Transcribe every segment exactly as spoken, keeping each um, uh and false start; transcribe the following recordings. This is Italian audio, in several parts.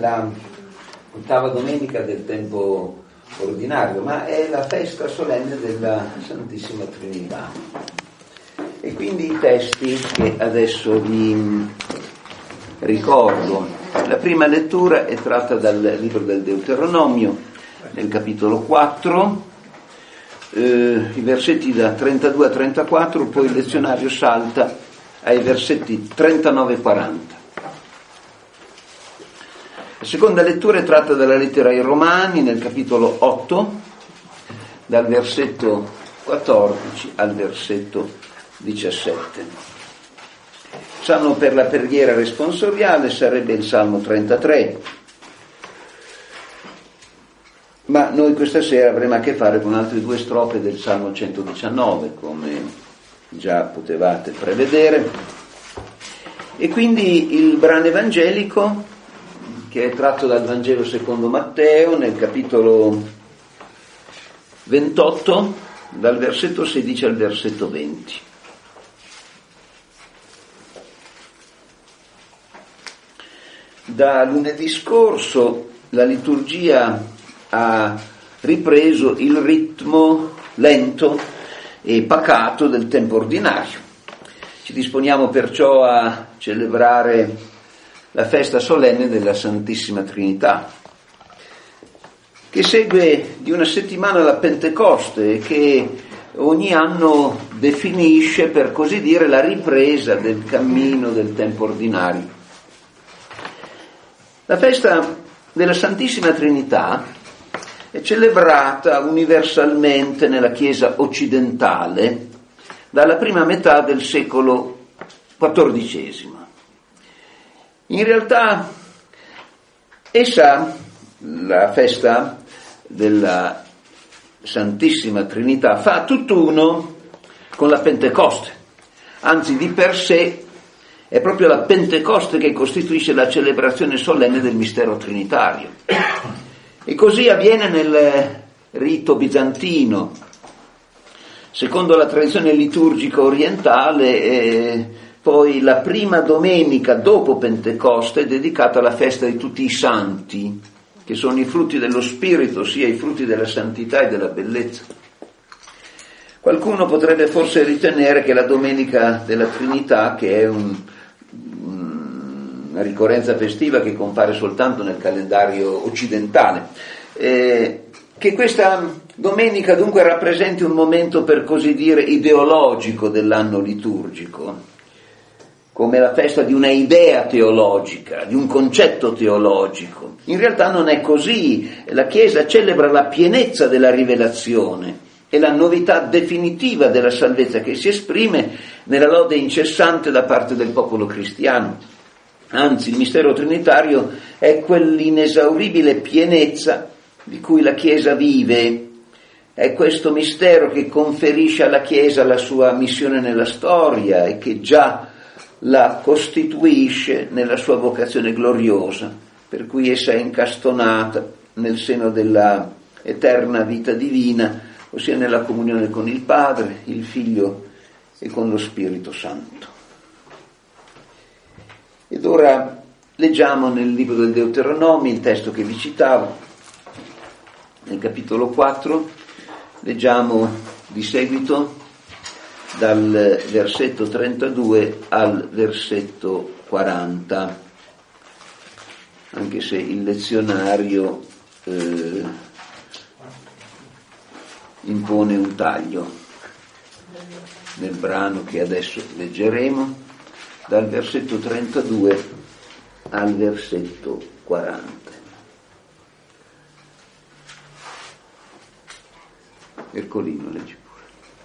la ottava domenica del tempo ordinario, ma è la festa solenne della Santissima Trinità. E quindi i testi che adesso vi ricordo. La prima lettura è tratta dal libro del Deuteronomio, nel capitolo quattro, eh, i versetti da trentadue a trentaquattro, poi il lezionario salta ai versetti trentanove e quaranta. La seconda lettura è tratta dalla lettera ai Romani, nel capitolo otto, dal versetto quattordici al versetto diciassette. Salmo per la preghiera responsoriale sarebbe il Salmo trentatré, ma noi questa sera avremo a che fare con altre due strofe del Salmo centodiciannove, come già potevate prevedere, e quindi il brano evangelico, che è tratto dal Vangelo secondo Matteo, nel capitolo ventotto, dal versetto sedici al versetto venti. Da lunedì scorso la liturgia ha ripreso il ritmo lento e pacato del tempo ordinario. Ci disponiamo perciò a celebrare la festa solenne della Santissima Trinità, che segue di una settimana la Pentecoste e che ogni anno definisce, per così dire, la ripresa del cammino del tempo ordinario. La festa della Santissima Trinità è celebrata universalmente nella Chiesa occidentale dalla prima metà del secolo quattordicesimo. In realtà essa, la festa della Santissima Trinità, fa tutt'uno con la Pentecoste, anzi di per sé è proprio la Pentecoste che costituisce la celebrazione solenne del mistero trinitario. E così avviene nel rito bizantino. Secondo la tradizione liturgica orientale, eh, poi la prima domenica dopo Pentecoste è dedicata alla festa di tutti i santi, che sono i frutti dello Spirito, sia i frutti della santità e della bellezza. Qualcuno potrebbe forse ritenere che la Domenica della Trinità, che è un una ricorrenza festiva che compare soltanto nel calendario occidentale, eh, che questa domenica dunque rappresenti un momento, per così dire, ideologico dell'anno liturgico, come la festa di una idea teologica, di un concetto teologico. In realtà non è così. La Chiesa celebra la pienezza della rivelazione e la novità definitiva della salvezza che si esprime nella lode incessante da parte del popolo cristiano. Anzi, il mistero trinitario è quell'inesauribile pienezza di cui la Chiesa vive. È questo mistero che conferisce alla Chiesa la sua missione nella storia e che già la costituisce nella sua vocazione gloriosa, per cui essa è incastonata nel seno della eterna vita divina, ossia nella comunione con il Padre, il Figlio e con lo Spirito Santo. Ed ora leggiamo nel libro del Deuteronomio il testo che vi citavo, nel capitolo quattro, leggiamo di seguito dal versetto trentadue al versetto quaranta, anche se il lezionario eh, impone un taglio nel brano che adesso leggeremo, dal versetto trentadue al versetto quaranta. Ercolino, leggi pure.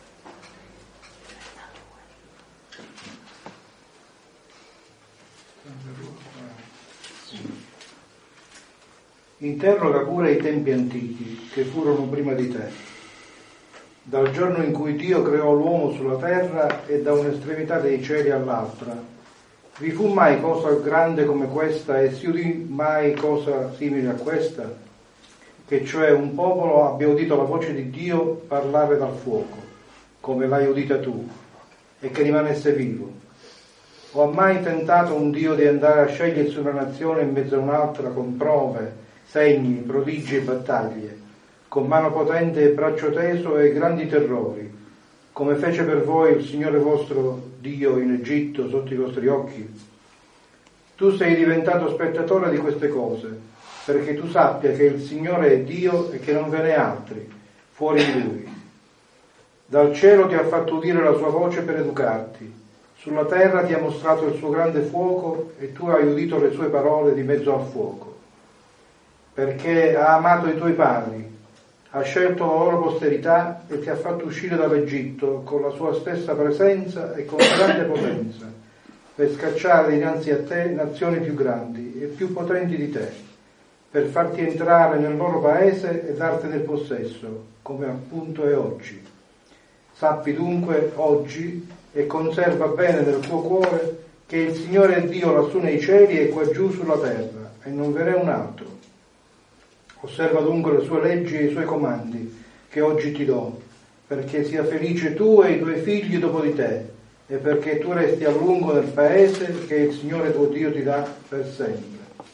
Interroga pure i tempi antichi che furono prima di te, dal giorno in cui Dio creò l'uomo sulla terra e da un'estremità dei cieli all'altra. Vi fu mai cosa grande come questa e si udì mai cosa simile a questa? Che cioè un popolo abbia udito la voce di Dio parlare dal fuoco, come l'hai udita tu, e che rimanesse vivo. O ha mai tentato un Dio di andare a scegliersi una nazione in mezzo a un'altra con prove, segni, prodigi e battaglie, con mano potente e braccio teso e grandi terrori, come fece per voi il Signore vostro Dio in Egitto sotto i vostri occhi? Tu sei diventato spettatore di queste cose, perché tu sappia che il Signore è Dio e che non ve n'è altri, fuori di Lui. Dal cielo ti ha fatto udire la sua voce per educarti, sulla terra ti ha mostrato il suo grande fuoco e tu hai udito le sue parole di mezzo al fuoco. Perché ha amato i tuoi padri, ha scelto la loro posterità e ti ha fatto uscire dall'Egitto con la sua stessa presenza e con grande potenza, per scacciare dinanzi a te nazioni più grandi e più potenti di te, per farti entrare nel loro paese e dartene il possesso, come appunto è oggi. Sappi dunque oggi e conserva bene nel tuo cuore che il Signore è Dio lassù nei cieli e qua giù sulla terra, e non ve n'è un altro. Osserva dunque le sue leggi e i suoi comandi che oggi ti do, perché sia felice tu e i tuoi figli dopo di te, e perché tu resti a lungo nel paese che il Signore tuo Dio ti dà per sempre.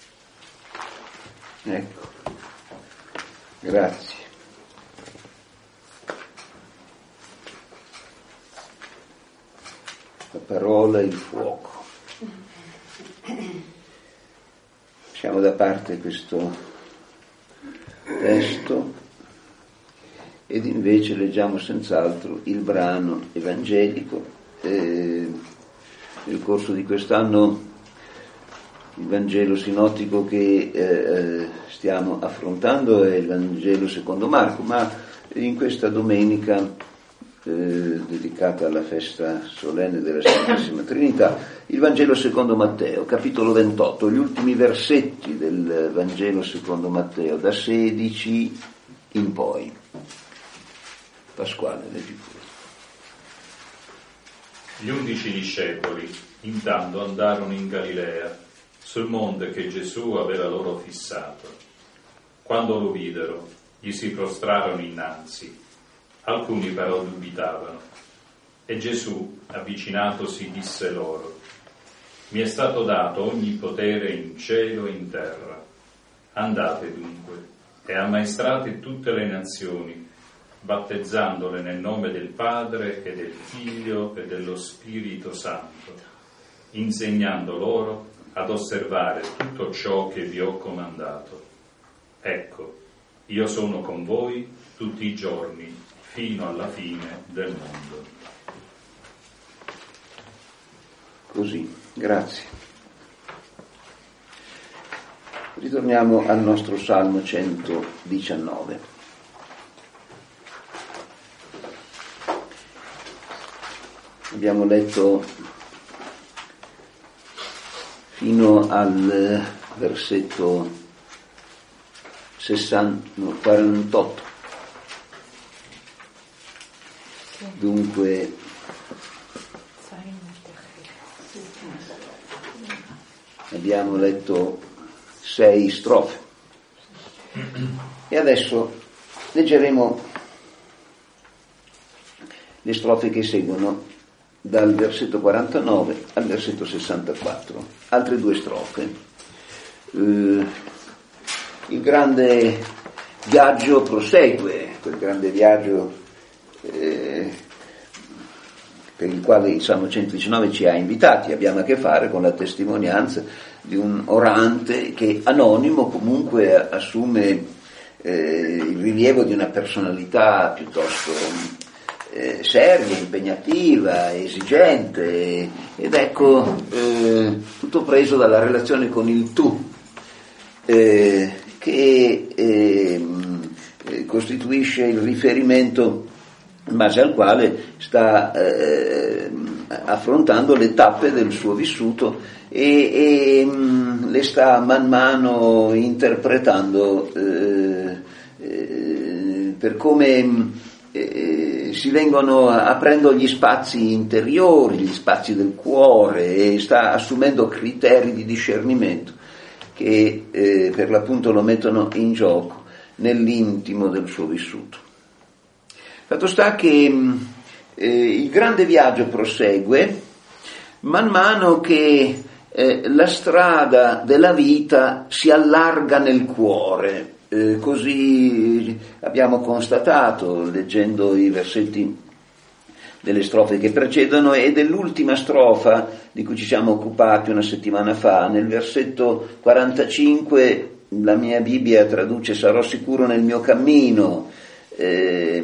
Ecco, grazie. La parola e il fuoco. Lasciamo da parte questo testo ed invece leggiamo senz'altro il brano evangelico. Eh, nel corso di quest'anno il Vangelo sinottico che eh, stiamo affrontando è il Vangelo secondo Marco, ma in questa domenica Eh, dedicata alla festa solenne della Santissima Trinità, il Vangelo secondo Matteo, capitolo ventotto, gli ultimi versetti del Vangelo secondo Matteo, da sedici in poi. Pasquale, leggi pure. Gli undici discepoli intanto andarono in Galilea, sul monte che Gesù aveva loro fissato. Quando lo videro, gli si prostrarono innanzi. Alcuni però dubitavano. E Gesù, avvicinatosi, disse loro: Mi è stato dato ogni potere in cielo e in terra. Andate dunque e ammaestrate tutte le nazioni, battezzandole nel nome del Padre e del Figlio e dello Spirito Santo, insegnando loro ad osservare tutto ciò che vi ho comandato. Ecco, io sono con voi tutti i giorni, fino alla fine del mondo. Così, grazie. Ritorniamo al nostro Salmo centodiciannove. Abbiamo letto fino al versetto sessanta, no, quarantotto. Dunque abbiamo letto sei strofe e adesso leggeremo le strofe che seguono dal versetto quarantanove al versetto sessantaquattro, altre due strofe. Eh, il grande viaggio prosegue, quel grande viaggio Eh, per il quale il Salmo centodiciannove ci ha invitati. Abbiamo a che fare con la testimonianza di un orante che, anonimo, comunque assume eh, il rilievo di una personalità piuttosto eh, seria, impegnativa, esigente, ed ecco eh, tutto preso dalla relazione con il tu eh, che eh, costituisce il riferimento in base al quale sta eh, affrontando le tappe del suo vissuto e, e mh, le sta man mano interpretando eh, eh, per come eh, si vengono aprendo gli spazi interiori, gli spazi del cuore, e sta assumendo criteri di discernimento che eh, per l'appunto lo mettono in gioco nell'intimo del suo vissuto. Fatto sta che eh, il grande viaggio prosegue, man mano che eh, la strada della vita si allarga nel cuore. Eh, così abbiamo constatato leggendo i versetti delle strofe che precedono e dell'ultima strofa di cui ci siamo occupati una settimana fa. Nel versetto quarantacinque la mia Bibbia traduce sarò sicuro nel mio cammino. Eh,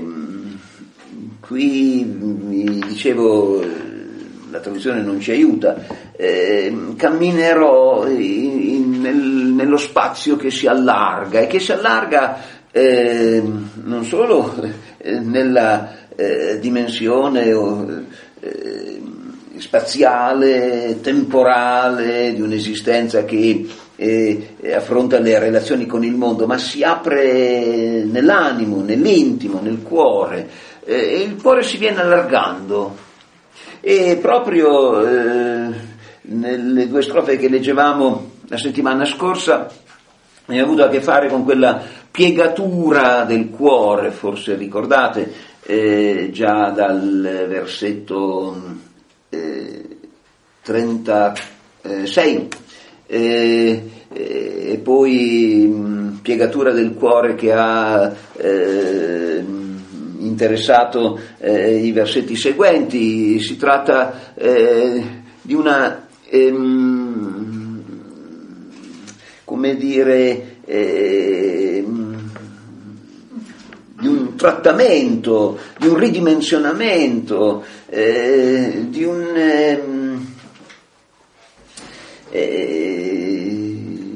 qui mi dicevo la traduzione non ci aiuta, eh, camminerò in, in, nel, nello spazio che si allarga e che si allarga eh, non solo eh, nella eh, dimensione eh, spaziale, temporale di un'esistenza che eh, affronta le relazioni con il mondo, ma si apre nell'animo, nell'intimo, nel cuore, eh, e il cuore si viene allargando. E proprio eh, nelle due strofe che leggevamo la settimana scorsa ne ha avuto a che fare con quella piegatura del cuore, forse ricordate, eh, già dal versetto eh, trentasei, eh, e poi mh, piegatura del cuore che ha eh, interessato eh, i versetti seguenti. Si tratta eh, di una ehm, come dire ehm, di un trattamento, di un ridimensionamento, eh, di un ehm, eh,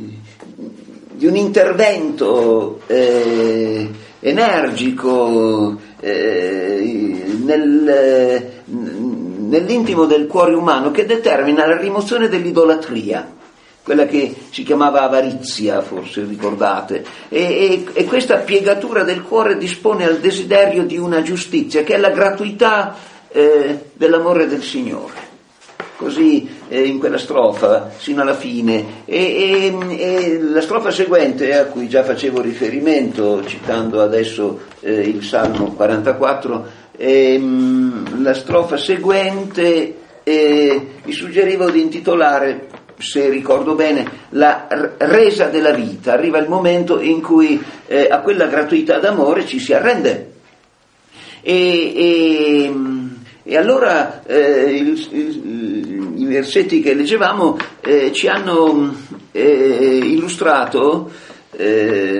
di un intervento eh, energico eh, nel, nell'intimo del cuore umano, che determina la rimozione dell'idolatria, quella che si chiamava avarizia, forse ricordate, e, e, e questa piegatura del cuore dispone al desiderio di una giustizia che è la gratuità eh, dell'amore del Signore. Così eh, in quella strofa sino alla fine, e, e, e la strofa seguente a cui già facevo riferimento citando adesso eh, il Salmo quarantaquattro, eh, la strofa seguente eh, mi suggerivo di intitolare, se ricordo bene, la resa della vita. Arriva il momento in cui eh, a quella gratuità d'amore ci si arrende e, e E allora eh, il, il, i versetti che leggevamo eh, ci hanno eh, illustrato eh,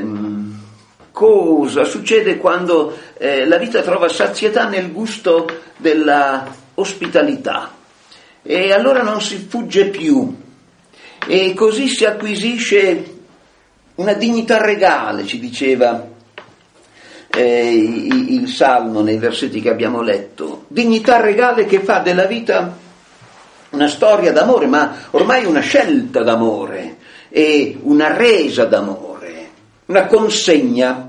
cosa succede quando eh, la vita trova sazietà nel gusto della ospitalità, e allora non si fugge più, e così si acquisisce una dignità regale, ci diceva Eh, il Salmo nei versetti che abbiamo letto, dignità regale che fa della vita una storia d'amore, ma ormai una scelta d'amore e una resa d'amore, una consegna.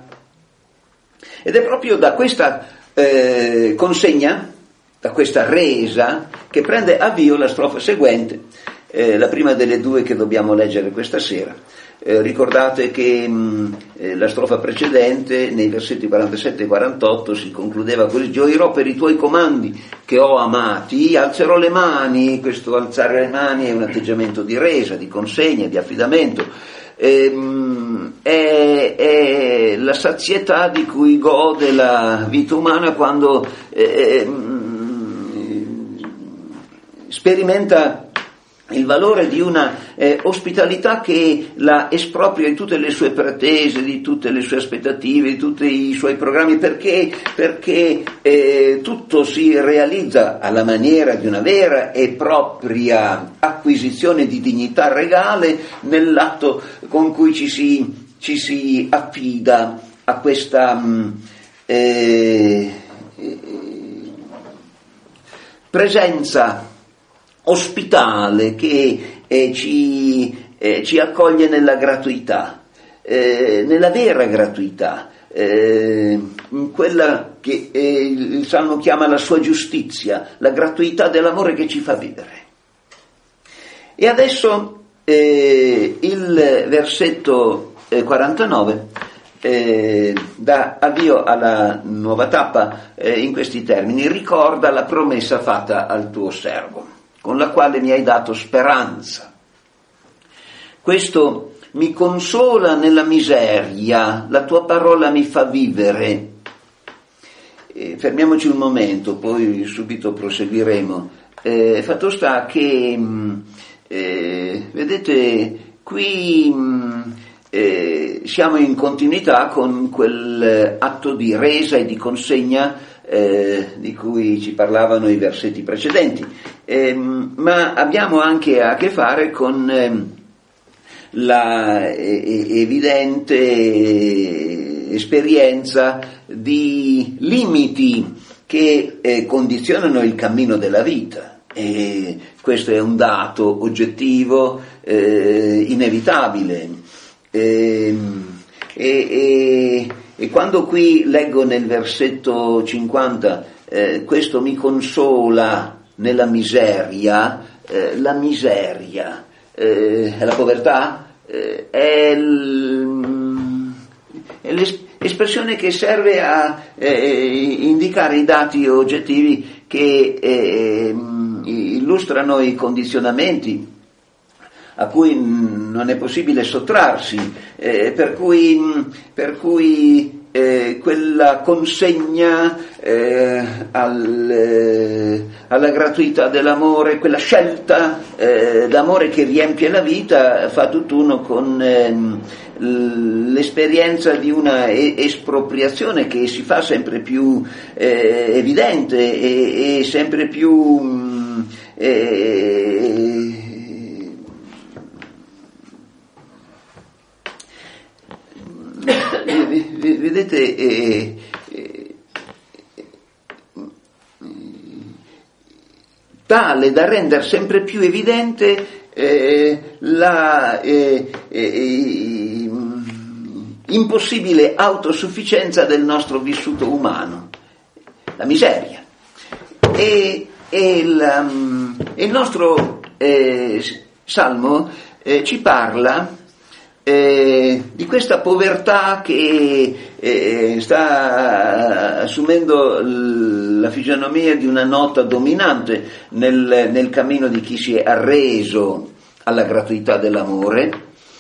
Ed è proprio da questa eh, consegna, da questa resa, che prende avvio la strofa seguente, eh, la prima delle due che dobbiamo leggere questa sera. Eh, ricordate che mh, eh, la strofa precedente, nei versetti quarantasette e quarantotto, si concludeva così: gioirò per i tuoi comandi che ho amati, alzerò le mani. Questo alzare le mani è un atteggiamento di resa, di consegna, di affidamento. Eh, mh, è, è la sazietà di cui gode la vita umana quando eh, mh, sperimenta il valore di una eh, ospitalità che la espropria di tutte le sue pretese, di tutte le sue aspettative, di tutti i suoi programmi, perché, perché eh, tutto si realizza alla maniera di una vera e propria acquisizione di dignità regale nell'atto con cui ci si, ci si affida a questa mh, eh, presenza ospitale che eh, ci, eh, ci accoglie nella gratuità, eh, nella vera gratuità, eh, quella che eh, il Salmo chiama la sua giustizia, la gratuità dell'amore che ci fa vivere. E adesso eh, il versetto eh, quarantanove eh, dà avvio alla nuova tappa eh, in questi termini: ricorda la promessa fatta al tuo servo. con la quale mi hai dato speranza. Questo mi consola nella miseria, la tua parola mi fa vivere. Eh, fermiamoci un momento, poi subito proseguiremo. Eh, fatto sta che, mh, eh, vedete, qui mh, eh, siamo in continuità con quel atto di resa e di consegna eh, di cui ci parlavano i versetti precedenti, eh, ma abbiamo anche a che fare con eh, la eh, evidente esperienza di limiti che eh, condizionano il cammino della vita. E questo è un dato oggettivo, eh, inevitabile. E, e, e, e quando qui leggo nel versetto cinquanta, eh, questo mi consola nella miseria, eh, la miseria, eh, la povertà, eh, è, l, è l'espressione che serve a eh, indicare i dati oggettivi che eh, illustrano i condizionamenti a cui non è possibile sottrarsi, eh, per cui, per cui eh, quella consegna eh, al, eh, alla gratuità dell'amore, quella scelta eh, d'amore che riempie la vita, fa tutt'uno con eh, l'esperienza di una espropriazione che si fa sempre più eh, evidente e, e sempre più eh, vedete eh, eh, tale da rendere sempre più evidente eh, la eh, eh, impossibile autosufficienza del nostro vissuto umano, la miseria. E, e il, um, il nostro eh, salmo eh, ci parla Eh, di questa povertà che eh, sta assumendo l- la fisionomia di una nota dominante nel, nel cammino di chi si è arreso alla gratuità dell'amore,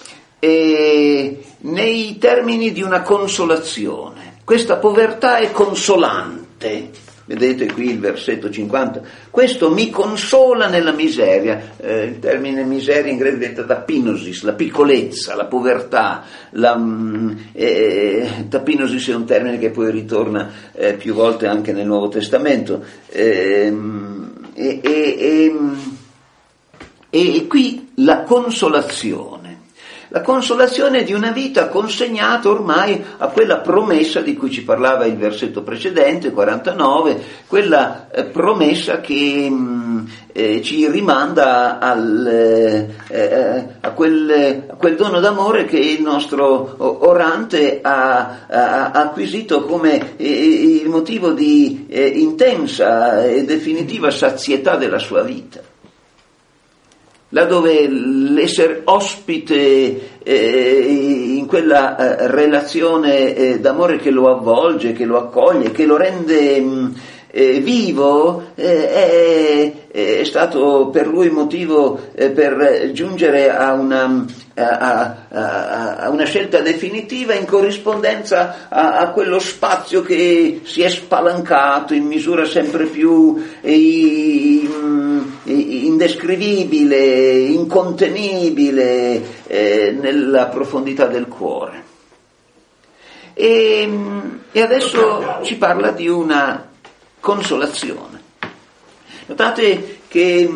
e nei termini di una consolazione. Questa povertà è consolante. Vedete qui il versetto cinquanta, questo mi consola nella miseria. Eh, il termine miseria in greco diventa tapinosis, la piccolezza, la povertà. La, eh, tapinosis è un termine che poi ritorna eh, più volte anche nel Nuovo Testamento. Eh, e, e, e, e qui la consolazione. La consolazione di una vita consegnata ormai a quella promessa di cui ci parlava il versetto precedente, quarantanove, quella eh, promessa che mh, eh, ci rimanda al, eh, a, quel, a quel dono d'amore che il nostro orante ha, ha, ha acquisito come eh, il motivo di eh, intensa e definitiva sazietà della sua vita. Là dove l'essere ospite eh, in quella eh, relazione eh, d'amore che lo avvolge, che lo accoglie, che lo rende mh, eh, vivo, eh, è, è stato per lui motivo eh, per giungere a una, a, a, a una scelta definitiva in corrispondenza a, a quello spazio che si è spalancato in misura sempre più eh, indescrivibile, incontenibile eh, nella profondità del cuore. E, e adesso ci parla di una consolazione. Notate che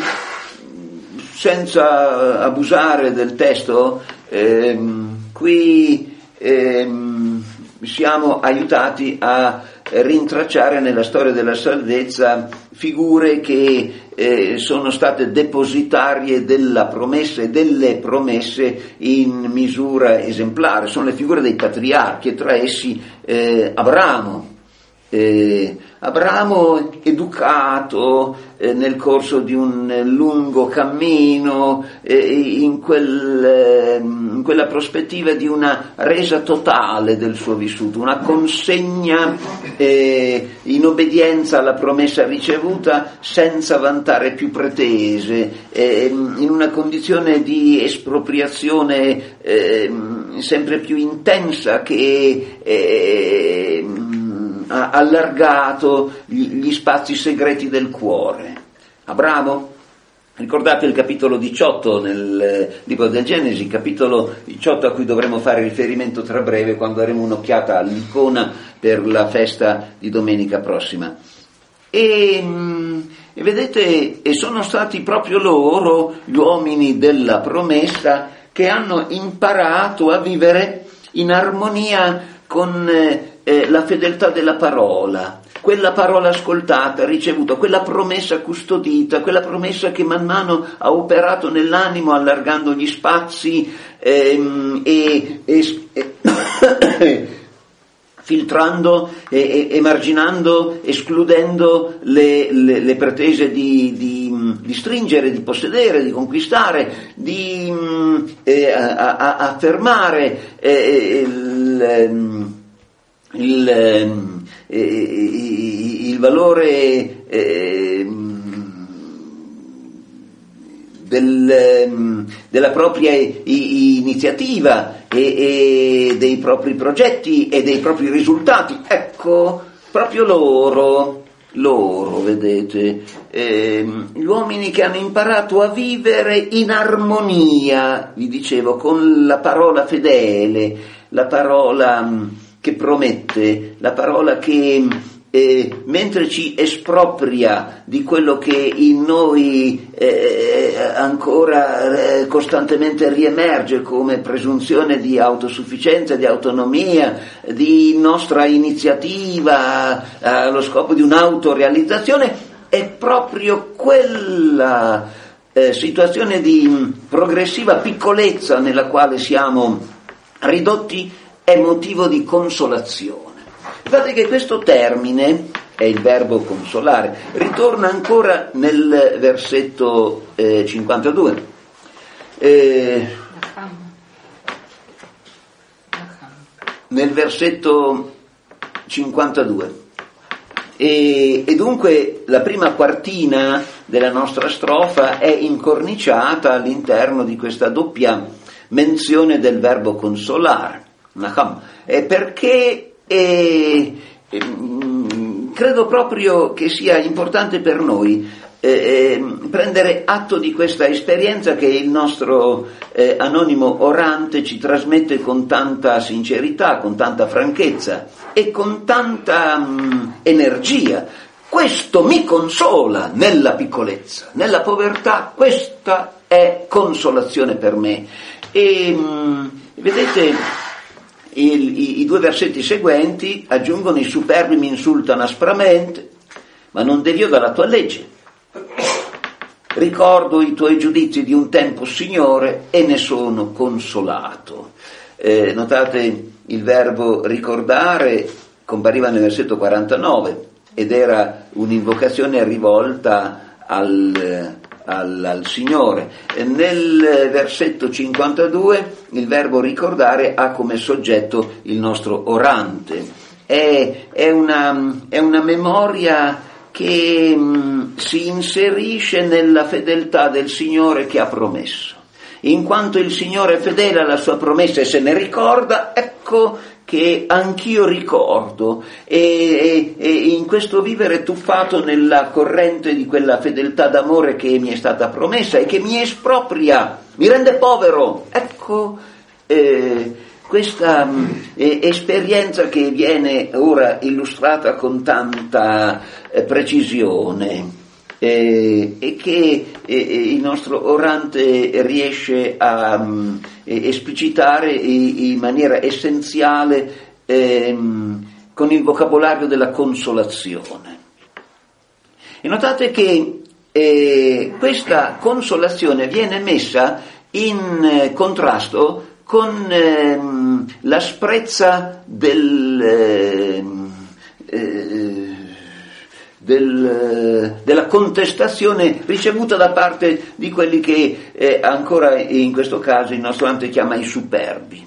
senza abusare del testo, ehm, qui ehm, siamo aiutati a rintracciare nella storia della salvezza figure che eh, sono state depositarie della promessa e delle promesse in misura esemplare. Sono le figure dei patriarchi, e tra essi eh, Abramo, Eh, Abramo, educato eh, nel corso di un eh, lungo cammino, eh, in, quel, eh, in quella prospettiva di una resa totale del suo vissuto, una consegna eh, in obbedienza alla promessa ricevuta senza vantare più pretese, eh, in una condizione di espropriazione eh, sempre più intensa che eh, ha allargato gli spazi segreti del cuore. Abramo, ricordate il capitolo diciotto nel libro del Genesi, capitolo diciotto a cui dovremo fare riferimento tra breve quando daremo un'occhiata all'icona per la festa di domenica prossima. E, e vedete, e sono stati proprio loro, gli uomini della promessa, che hanno imparato a vivere in armonia con eh, la fedeltà della parola, quella parola ascoltata, ricevuta, quella promessa custodita, quella promessa che man mano ha operato nell'animo allargando gli spazi ehm, e, e, e filtrando, e, emarginando, escludendo le, le, le pretese di, di, di stringere, di possedere, di conquistare, di eh, a, a, affermare eh, il, il, eh, il valore eh, del, della propria iniziativa e, e dei propri progetti e dei propri risultati. Ecco, proprio loro, loro, vedete, eh, gli uomini che hanno imparato a vivere in armonia, vi dicevo, con la parola fedele, la parola che promette, la parola che eh, mentre ci espropria di quello che in noi eh, ancora eh, costantemente riemerge come presunzione di autosufficienza, di autonomia, di nostra iniziativa eh, allo scopo di un'autorealizzazione, è proprio quella eh, situazione di progressiva piccolezza nella quale siamo ridotti è motivo di consolazione. Guardate che questo termine, è il verbo consolare, ritorna ancora nel versetto eh, cinquantadue. Eh, nel versetto cinquantadue. E, e dunque la prima quartina della nostra strofa è incorniciata all'interno di questa doppia menzione del verbo consolare. Eh, perché eh, eh, credo proprio che sia importante per noi eh, prendere atto di questa esperienza che il nostro eh, anonimo orante ci trasmette con tanta sincerità, con tanta franchezza e con tanta mh, energia. Questo mi consola nella piccolezza, nella povertà, questa è consolazione per me. E mh, vedete, Il, i, i due versetti seguenti aggiungono: i superbi mi insultano aspramente, ma non devio dalla tua legge. Ricordo i tuoi giudizi di un tempo, Signore, e ne sono consolato. Eh, notate il verbo ricordare compariva nel versetto quarantanove ed era un'invocazione rivolta al Al, al Signore. Nel versetto cinquantadue il verbo ricordare ha come soggetto il nostro orante. È, è, una, è una memoria che mh, si inserisce nella fedeltà del Signore che ha promesso. In quanto il Signore è fedele alla sua promessa e se ne ricorda, ecco che anch'io ricordo e, e, e in questo vivere tuffato nella corrente di quella fedeltà d'amore che mi è stata promessa e che mi espropria, mi rende povero. Ecco eh, questa eh, esperienza che viene ora illustrata con tanta eh, precisione. Eh, e che eh, il nostro orante riesce a um, esplicitare in maniera essenziale eh, con il vocabolario della consolazione. E notate che eh, questa consolazione viene messa in eh, contrasto con eh, l'asprezza del, eh, eh, del, della contestazione ricevuta da parte di quelli che eh, ancora in questo caso il nostro Dante chiama i superbi.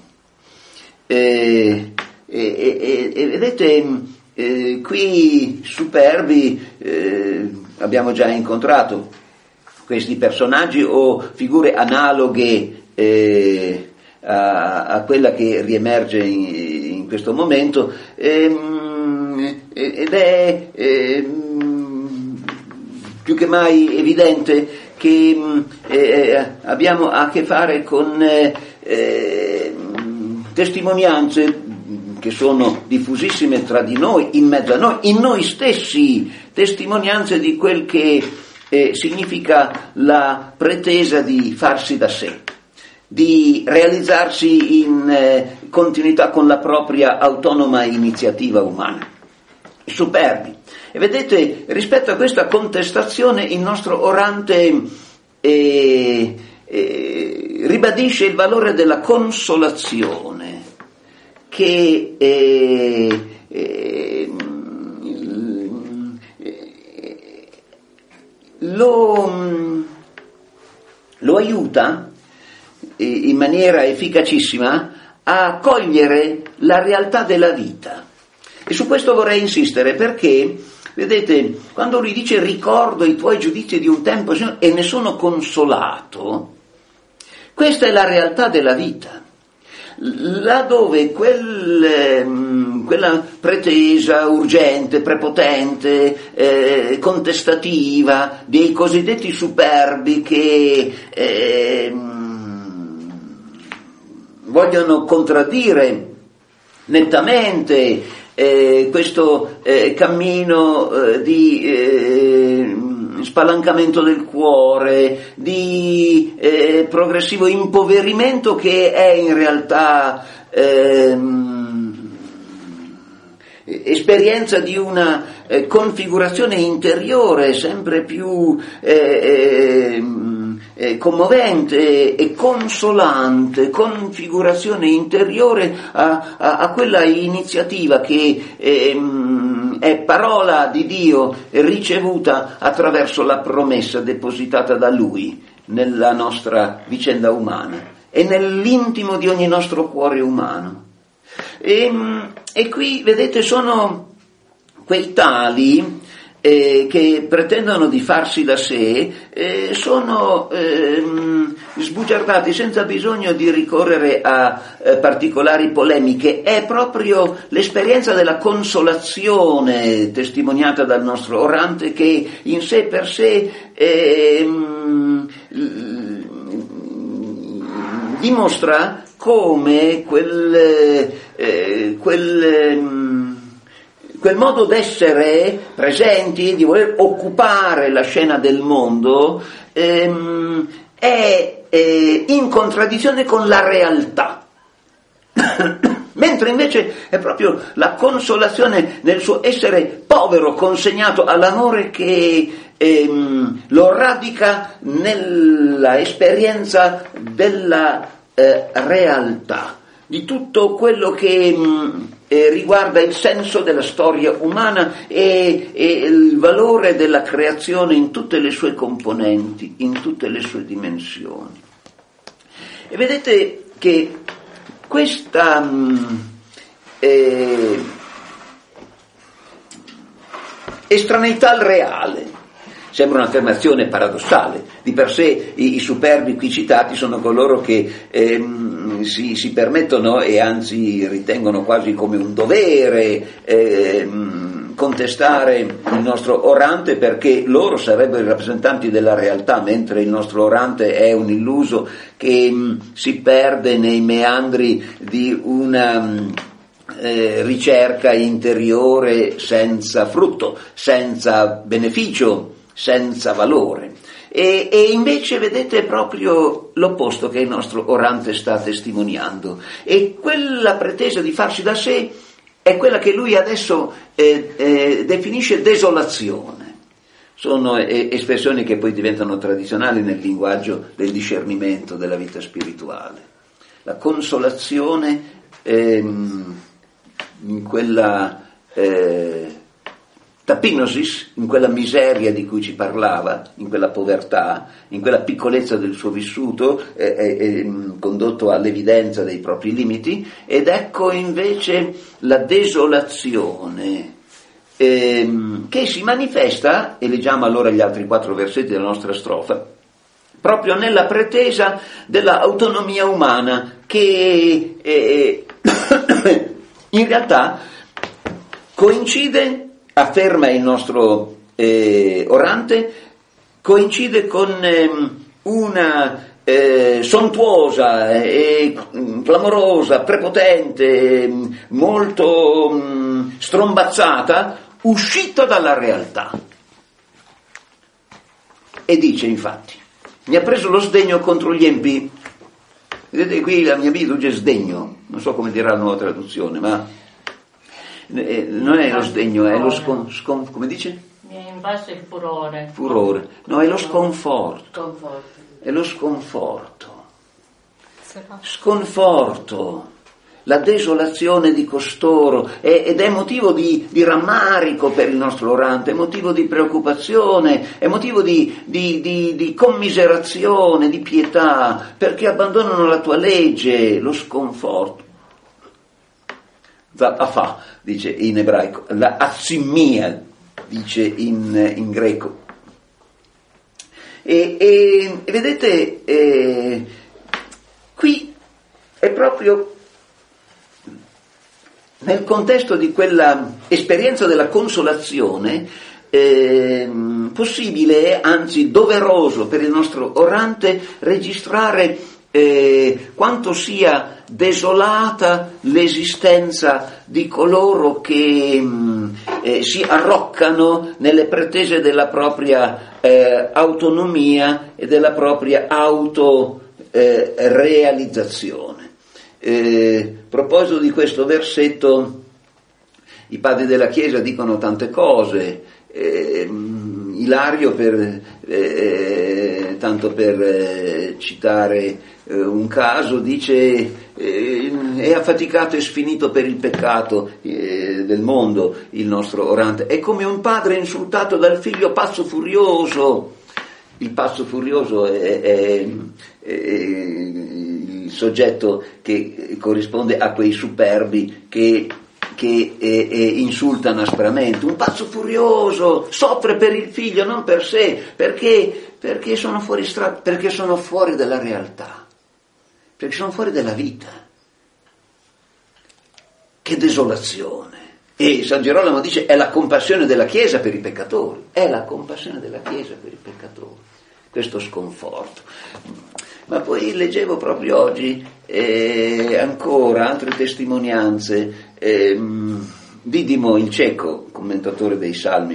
E, e, e, e vedete, eh, qui superbi eh, abbiamo già incontrato questi personaggi o figure analoghe eh, a, a quella che riemerge in, in questo momento, ehm, ed è ehm, più che mai evidente che eh, abbiamo a che fare con eh, testimonianze che sono diffusissime tra di noi, in mezzo a noi, in noi stessi, testimonianze di quel che eh, significa la pretesa di farsi da sé, di realizzarsi in eh, continuità con la propria autonoma iniziativa umana. Superbi. E vedete, rispetto a questa contestazione il nostro orante eh, eh, ribadisce il valore della consolazione che eh, eh, lo, lo aiuta in maniera efficacissima a cogliere la realtà della vita. E su questo vorrei insistere perché, vedete, quando lui dice ricordo i tuoi giudizi di un tempo e ne sono consolato, questa è la realtà della vita. Laddove quel, quella pretesa urgente, prepotente, eh, contestativa dei cosiddetti superbi che eh, vogliono contraddire nettamente eh, questo eh, cammino eh, di eh, spalancamento del cuore, di eh, progressivo impoverimento che è in realtà ehm, esperienza di una eh, configurazione interiore sempre più eh, eh, commovente e consolante, configurazione interiore a, a, a quella iniziativa che ehm, è parola di Dio ricevuta attraverso la promessa depositata da Lui nella nostra vicenda umana e nell'intimo di ogni nostro cuore umano. E, e qui, vedete, sono quei tali eh, che pretendono di farsi da sé, eh, sono eh, sbugiardati senza bisogno di ricorrere a eh, particolari polemiche. È proprio l'esperienza della consolazione testimoniata dal nostro orante che in sé per sé eh, dimostra come quel, eh, quel, quel modo d'essere presenti, di voler occupare la scena del mondo, ehm, è eh, in contraddizione con la realtà. Mentre invece è proprio la consolazione nel suo essere povero, consegnato all'amore, che ehm, lo radica nella esperienza della eh, realtà, di tutto quello che mh, eh, riguarda il senso della storia umana e, e il valore della creazione in tutte le sue componenti, in tutte le sue dimensioni. E vedete che questa mh, eh, estraneità al reale sembra un'affermazione paradossale. Di per sé i, i superbi qui citati sono coloro che ehm, si, si permettono e anzi ritengono quasi come un dovere ehm, contestare il nostro orante, perché loro sarebbero i rappresentanti della realtà, mentre il nostro orante è un illuso che mh, si perde nei meandri di una mh, eh, ricerca interiore senza frutto, senza beneficio, senza valore. E, e invece vedete proprio l'opposto che il nostro orante sta testimoniando, e quella pretesa di farsi da sé è quella che lui adesso eh, eh, definisce desolazione. Sono eh, espressioni che poi diventano tradizionali nel linguaggio del discernimento della vita spirituale. La consolazione ehm, in quella eh, tapinosis, in quella miseria di cui ci parlava, in quella povertà, in quella piccolezza del suo vissuto, eh, eh, condotto all'evidenza dei propri limiti, ed ecco invece la desolazione, ehm, che si manifesta, e leggiamo allora gli altri quattro versetti della nostra strofa, proprio nella pretesa della autonomia umana, che eh, in realtà coincide, afferma il nostro eh, orante, coincide con eh, una eh, sontuosa, eh, clamorosa, prepotente, eh, molto mh, strombazzata uscita dalla realtà. E dice infatti: mi ha preso lo sdegno contro gli empi. Vedete qui la mia Bibbia è sdegno, non so come dirà la nuova traduzione, ma eh, non è lo sdegno, è lo scon, scon come dice? Mi è invaso il furore. Furore, no, è lo sconforto. Sconforto. È lo sconforto. Sconforto. La desolazione di costoro, ed è motivo di, di rammarico per il nostro orante, è motivo di preoccupazione, è motivo di, di, di, di commiserazione, di pietà, perché abbandonano la tua legge, lo sconforto. Za'afa, dice in ebraico, la azimmia, dice in, in greco. E, e, e vedete, eh, qui è proprio nel contesto di quella esperienza della consolazione eh, possibile, anzi doveroso per il nostro orante, registrare eh, quanto sia desolata l'esistenza di coloro che mh, eh, si arroccano nelle pretese della propria eh, autonomia e della propria autorealizzazione. Eh, a proposito di questo versetto, i padri della Chiesa dicono tante cose. eh, Ilario, per, eh, tanto per eh, citare eh, un caso, dice eh, è affaticato e sfinito per il peccato eh, del mondo il nostro orante, è come un padre insultato dal figlio pazzo furioso. Il pazzo furioso è, è, è il soggetto che corrisponde a quei superbi che, che eh, eh, insultano aspramente. Un pazzo furioso soffre per il figlio, non per sé, perché, perché, sono, fuori stra- perché sono fuori dalla realtà, perché sono fuori dalla vita. Che desolazione! E San Gerolamo dice è la compassione della Chiesa per i peccatori, è la compassione della Chiesa per i peccatori, questo sconforto. Ma poi leggevo proprio oggi eh, ancora altre testimonianze. eh, Didimo il Ceco, commentatore dei Salmi,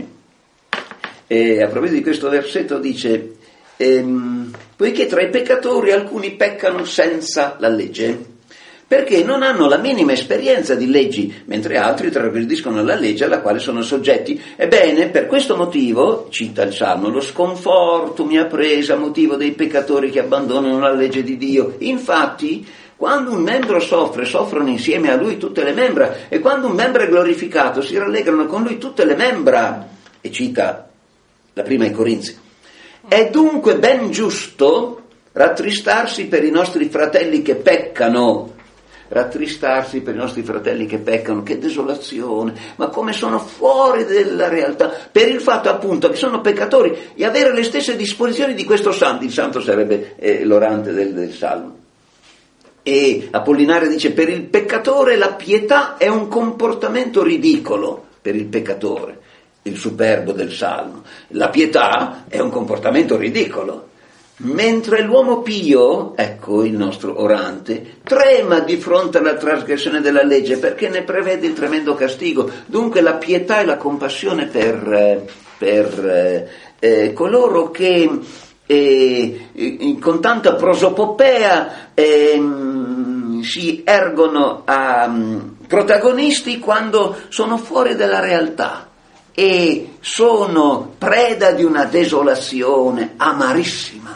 eh, a proposito di questo versetto dice ehm, poiché tra i peccatori alcuni peccano senza la legge, perché non hanno la minima esperienza di leggi, mentre altri trasgrediscono la legge alla quale sono soggetti. Ebbene, per questo motivo, cita il Salmo, lo sconforto mi ha preso a motivo dei peccatori che abbandonano la legge di Dio. Infatti, quando un membro soffre, soffrono insieme a lui tutte le membra, e quando un membro è glorificato, si rallegrano con lui tutte le membra. E cita la prima ai Corinzi. È dunque ben giusto rattristarsi per i nostri fratelli che peccano, rattristarsi per i nostri fratelli che peccano, che desolazione, ma come sono fuori dalla realtà, per il fatto appunto che sono peccatori, e avere le stesse disposizioni di questo santo. Il santo sarebbe eh, l'orante del, del Salmo. E Apollinare dice: per il peccatore la pietà è un comportamento ridicolo, per il peccatore, il superbo del Salmo, la pietà è un comportamento ridicolo. Mentre l'uomo pio, ecco il nostro orante, trema di fronte alla trasgressione della legge perché ne prevede il tremendo castigo. Dunque la pietà e la compassione per, per eh, coloro che eh, con tanta prosopopea eh, si ergono a um, protagonisti quando sono fuori dalla realtà e sono preda di una desolazione amarissima.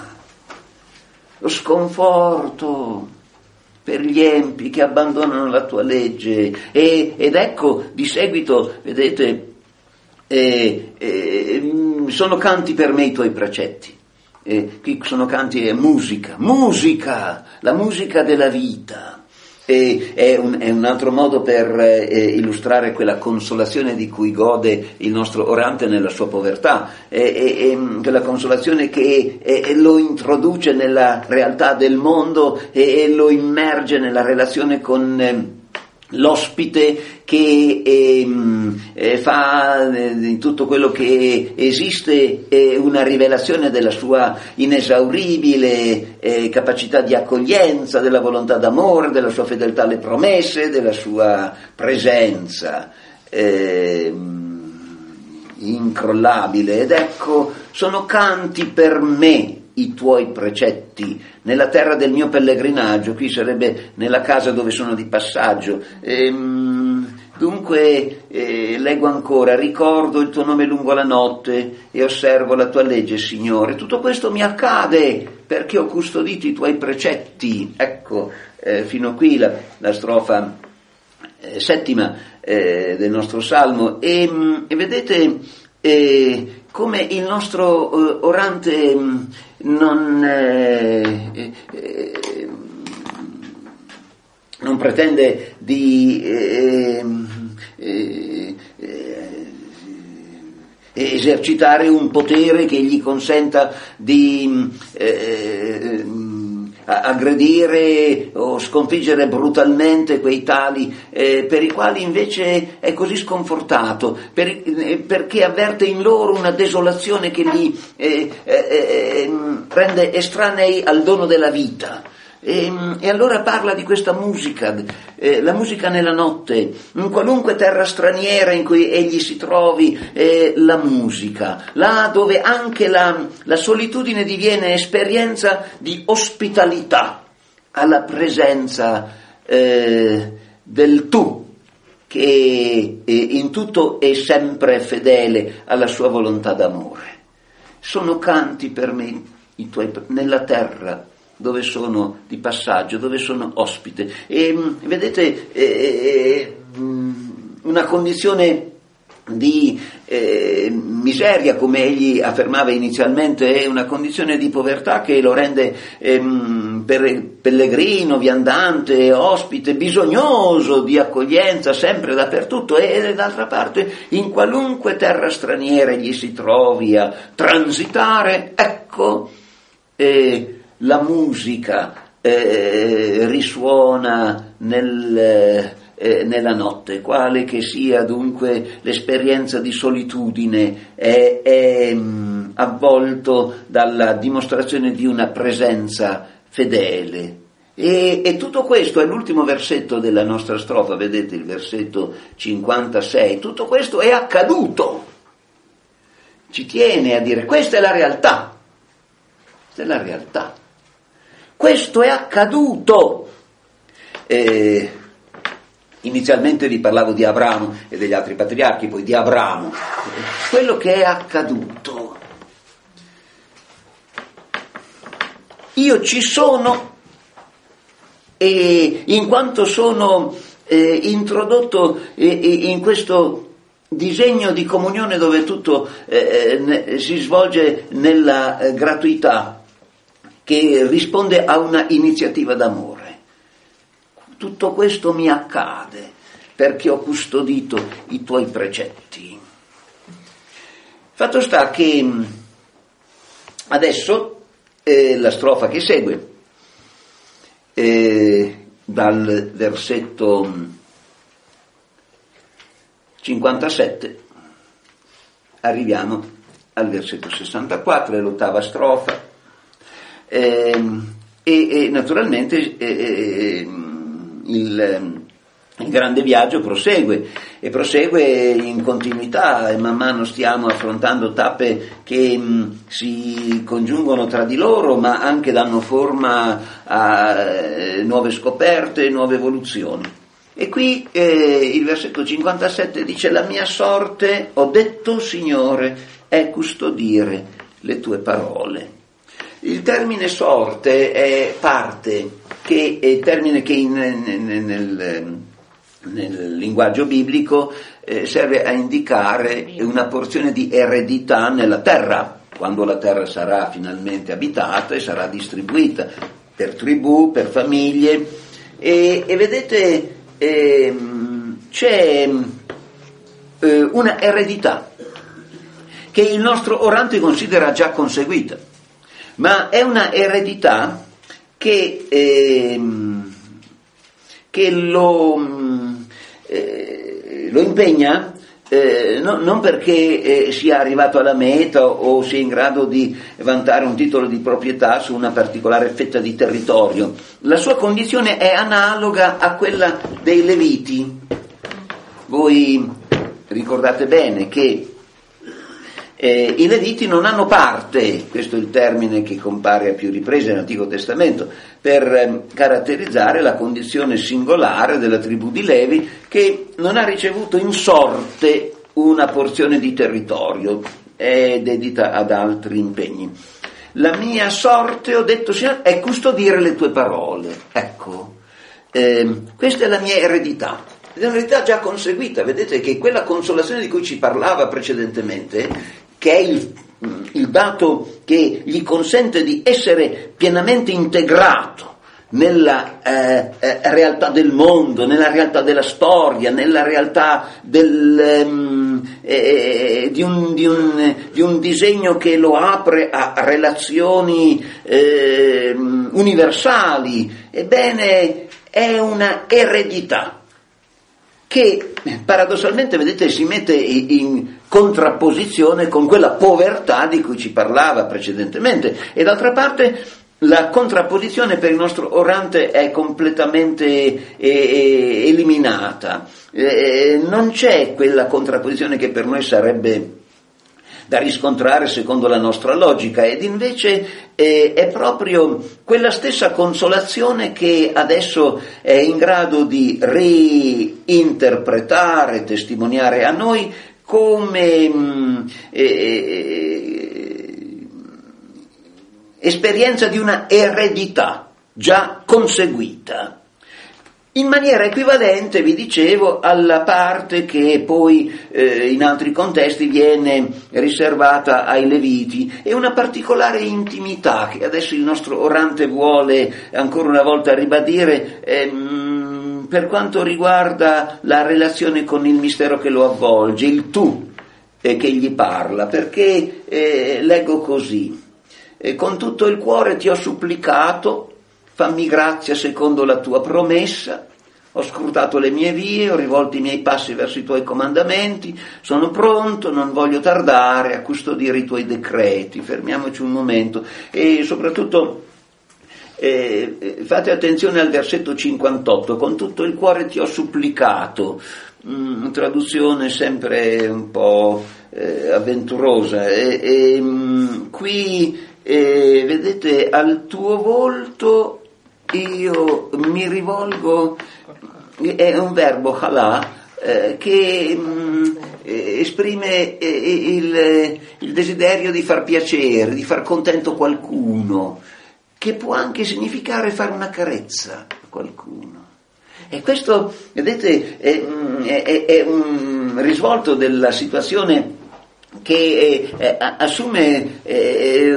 Lo sconforto per gli empi che abbandonano la tua legge. E, ed ecco, di seguito, vedete, eh, eh, sono canti per me i tuoi precetti. Eh, qui sono canti e musica, musica, la musica della vita. E è, un, è un altro modo per eh, illustrare quella consolazione di cui gode il nostro orante nella sua povertà, e, e, e quella consolazione che e, lo introduce nella realtà del mondo e, e lo immerge nella relazione con eh, l'ospite, che ehm, eh, fa in tutto quello che esiste eh, una rivelazione della sua inesauribile eh, capacità di accoglienza, della volontà d'amore, della sua fedeltà alle promesse, della sua presenza eh, incrollabile. Ed ecco, sono canti per me i tuoi precetti nella terra del mio pellegrinaggio. Qui sarebbe nella casa dove sono di passaggio. Ehm, dunque eh, leggo ancora: ricordo il tuo nome lungo la notte e osservo la tua legge, Signore. Tutto questo mi accade perché ho custodito i tuoi precetti. Ecco, eh, fino qui la, la strofa eh, settima eh, del nostro salmo. E, e vedete eh, come il nostro eh, orante mh, non, eh, eh, non pretende di eh, eh, eh, esercitare un potere che gli consenta di eh, aggredire o sconfiggere brutalmente quei tali eh, per i quali invece è così sconfortato, per, eh, perché avverte in loro una desolazione che li eh, eh, rende estranei al dono della vita. E, e allora parla di questa musica, eh, la musica nella notte, in qualunque terra straniera in cui egli si trovi, eh, la musica, là dove anche la, la solitudine diviene esperienza di ospitalità alla presenza eh, del tu, che eh, in tutto è sempre fedele alla sua volontà d'amore. Sono canti per me i tuoi, nella terra dove sono di passaggio, dove sono ospite. E vedete, eh, una condizione di eh, miseria, come egli affermava inizialmente, è una condizione di povertà che lo rende ehm, per, pellegrino, viandante, ospite, bisognoso di accoglienza sempre dappertutto, e d'altra parte in qualunque terra straniera gli si trovi a transitare, ecco, eh, la musica eh, risuona nel, eh, nella notte, quale che sia dunque l'esperienza di solitudine, è, è mh, avvolto dalla dimostrazione di una presenza fedele. E, e tutto questo è l'ultimo versetto della nostra strofa, vedete il versetto cinquantasei, tutto questo è accaduto. Ci tiene a dire, questa è la realtà, questa è la realtà. Questo è accaduto. Eh, inizialmente vi parlavo di Abramo e degli altri patriarchi, poi di Abramo. Quello che è accaduto. Io ci sono, e in quanto sono eh, introdotto eh, in questo disegno di comunione dove tutto eh, ne, si svolge nella eh, gratuità, che risponde a una iniziativa d'amore. Tutto questo mi accade perché ho custodito i tuoi precetti. Fatto sta che adesso eh, la strofa che segue, eh, dal versetto cinquantasette arriviamo al versetto sessantaquattro, è l'ottava strofa. Eh, e, e naturalmente eh, il, il grande viaggio prosegue e prosegue in continuità, e man mano stiamo affrontando tappe che mh, si congiungono tra di loro, ma anche danno forma a eh, nuove scoperte, nuove evoluzioni. E qui eh, il versetto cinquantasette dice: la mia sorte, ho detto Signore, è custodire le tue parole. Il termine sorte è parte, che è il termine che in, nel, nel linguaggio biblico eh, serve a indicare una porzione di eredità nella terra, quando la terra sarà finalmente abitata e sarà distribuita per tribù, per famiglie, e, e vedete eh, c'è eh, una eredità che il nostro orante considera già conseguita, ma è una eredità che, eh, che lo, eh, lo impegna eh, no, non perché eh, sia arrivato alla meta o sia in grado di vantare un titolo di proprietà su una particolare fetta di territorio. La sua condizione è analoga a quella dei Leviti. Voi ricordate bene che Eh, i Leviti non hanno parte, questo è il termine che compare a più riprese nell'Antico Testamento, per eh, caratterizzare la condizione singolare della tribù di Levi, che non ha ricevuto in sorte una porzione di territorio, è dedita ad altri impegni. La mia sorte, ho detto, Signore, è custodire le tue parole. Ecco, eh, questa è la mia eredità. È un'eredità già conseguita. Vedete che quella consolazione di cui ci parlava precedentemente, che è il, il dato che gli consente di essere pienamente integrato nella eh, eh, realtà del mondo, nella realtà della storia, nella realtà del, um, eh, di, un, di, un, di un disegno che lo apre a relazioni eh, universali. Ebbene, è una eredità che paradossalmente, vedete, si mette in contrapposizione con quella povertà di cui ci parlava precedentemente, e d'altra parte la contrapposizione per il nostro orante è completamente eh, eliminata. Eh, non c'è quella contrapposizione che per noi sarebbe da riscontrare secondo la nostra logica, ed invece eh, è proprio quella stessa consolazione che adesso è in grado di reinterpretare, testimoniare a noi come mh, eh, esperienza di una eredità già conseguita. In maniera equivalente, vi dicevo, alla parte che poi eh, in altri contesti viene riservata ai Leviti, e una particolare intimità che adesso il nostro orante vuole ancora una volta ribadire ehm, per quanto riguarda la relazione con il mistero che lo avvolge, il tu eh, che gli parla, perché eh, leggo così: eh, con tutto il cuore ti ho supplicato, fammi grazia secondo la tua promessa, ho scrutato le mie vie, ho rivolto i miei passi verso i tuoi comandamenti, sono pronto, non voglio tardare a custodire i tuoi decreti. Fermiamoci un momento e soprattutto eh, fate attenzione al versetto cinquantotto, con tutto il cuore ti ho supplicato, mm, traduzione sempre un po' eh, avventurosa, e, e mh, qui eh, vedete, al tuo volto io mi rivolgo, è un verbo halà eh, che mh, esprime eh, il, il desiderio di far piacere, di far contento qualcuno, che può anche significare fare una carezza a qualcuno. E questo, vedete, è, è, è un risvolto della situazione che eh, assume eh,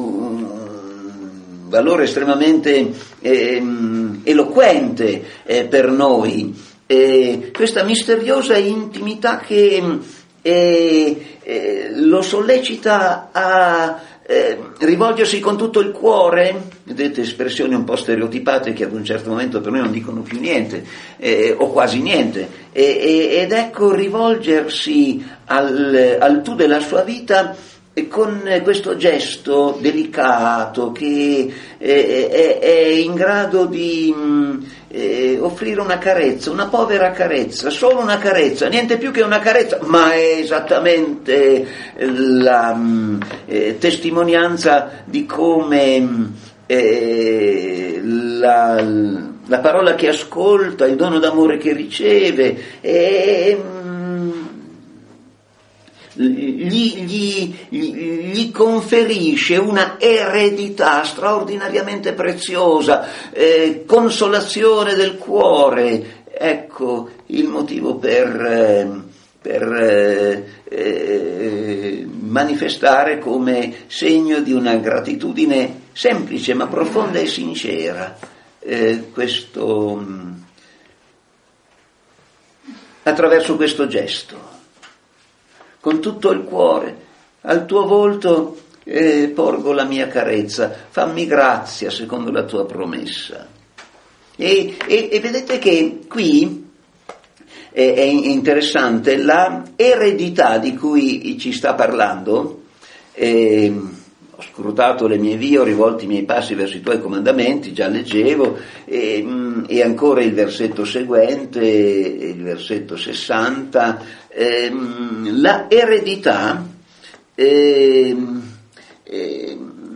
valore estremamente eh, eloquente eh, per noi, eh, questa misteriosa intimità che eh, eh, lo sollecita a eh, rivolgersi con tutto il cuore. Vedete, espressioni un po' stereotipate che ad un certo momento per noi non dicono più niente eh, o quasi niente, e, e, ed ecco rivolgersi al, al tu della sua vita e con questo gesto delicato che eh, è, è in grado di eh, offrire una carezza, una povera carezza, solo una carezza, niente più che una carezza, ma è esattamente la eh, testimonianza di come eh, la, la parola che ascolta, il dono d'amore che riceve, è Gli, gli, gli conferisce una eredità straordinariamente preziosa, eh, consolazione del cuore. Ecco, il motivo per, eh, per eh, eh, manifestare come segno di una gratitudine semplice ma profonda e sincera eh, questo, attraverso questo gesto, con tutto il cuore, al tuo volto eh, porgo la mia carezza, fammi grazia secondo la tua promessa. E, e, e vedete che qui è, è interessante la eredità di cui ci sta parlando. Eh, ho scrutato le mie vie, ho rivolto i miei passi verso i tuoi comandamenti, già leggevo, e, e ancora il versetto seguente, il versetto sessanta, eh, la eredità eh, eh,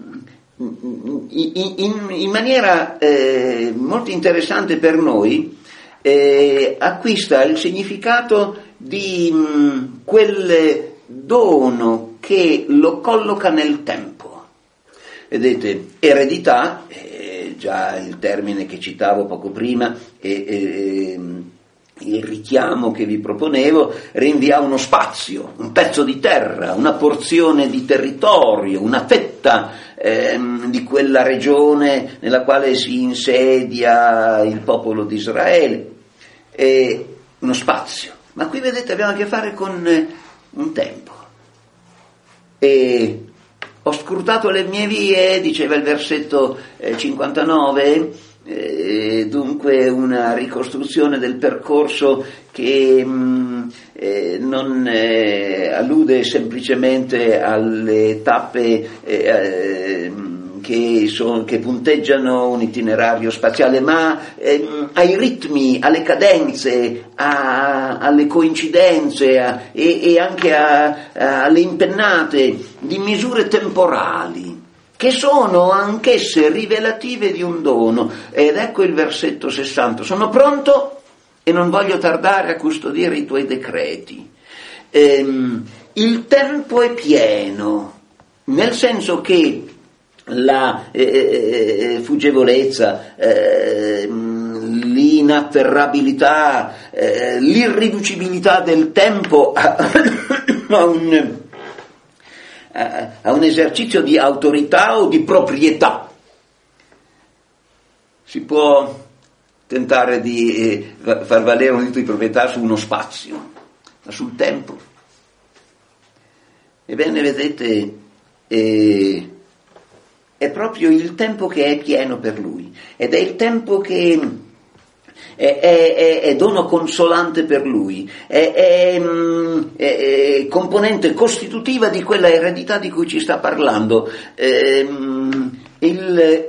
in, in, in maniera eh, molto interessante per noi eh, acquista il significato di mh, quel dono che lo colloca nel tempo. Vedete, eredità, eh, già il termine che citavo poco prima e eh, il richiamo che vi proponevo rinvia a uno spazio, un pezzo di terra, una porzione di territorio, una fetta ehm, di quella regione nella quale si insedia il popolo di Israele, e uno spazio. Ma qui vedete abbiamo a che fare con eh, un tempo. E ho scrutato le mie vie, diceva il versetto eh, cinquantanove, eh, dunque una ricostruzione del percorso che mh, eh, non eh, allude semplicemente alle tappe eh, che, son, che punteggiano un itinerario spaziale, ma ehm, ai ritmi, alle cadenze, a, alle coincidenze a, e, e anche a, a, alle impennate di misure temporali che sono anch'esse rivelative di un dono. Ed ecco il versetto sessanta: sono pronto e non voglio tardare a custodire i tuoi decreti. Ehm, il tempo è pieno, nel senso che la eh, fuggevolezza, eh, l'inafferrabilità, eh, l'irriducibilità del tempo a, a, un, a, a un esercizio di autorità o di proprietà. Si può tentare di eh, far valere un diritto di proprietà su uno spazio, ma sul tempo. Ebbene, vedete, eh, è proprio il tempo che è pieno per lui, ed è il tempo che è, è, è, è dono consolante per lui, è, è, è, è componente costitutiva di quella eredità di cui ci sta parlando. Eh, il,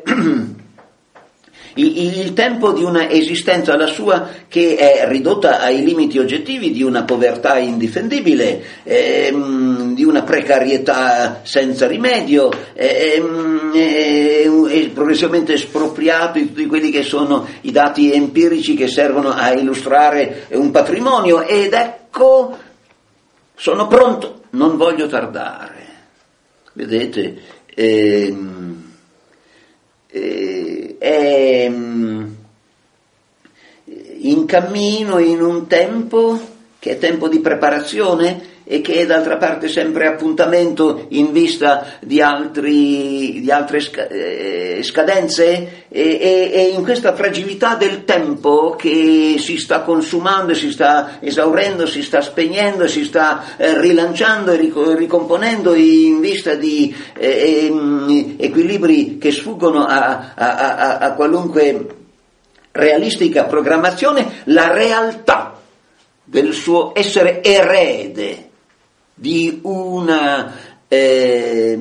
il, il tempo di una esistenza, la sua, che è ridotta ai limiti oggettivi di una povertà indifendibile, ehm, di una precarietà senza rimedio, ehm, e progressivamente espropriato di tutti quelli che sono i dati empirici che servono a illustrare un patrimonio. Ed ecco, sono pronto, non voglio tardare. Vedete, ehm, eh, è in cammino in un tempo che è tempo di preparazione e che è d'altra parte sempre appuntamento in vista di, altri, di altre scadenze, e, e, e in questa fragilità del tempo che si sta consumando, si sta esaurendo, si sta spegnendo, si sta eh, rilanciando e ricomponendo in vista di eh, eh, equilibri che sfuggono a, a, a, a qualunque realistica programmazione, la realtà del suo essere erede di una eh,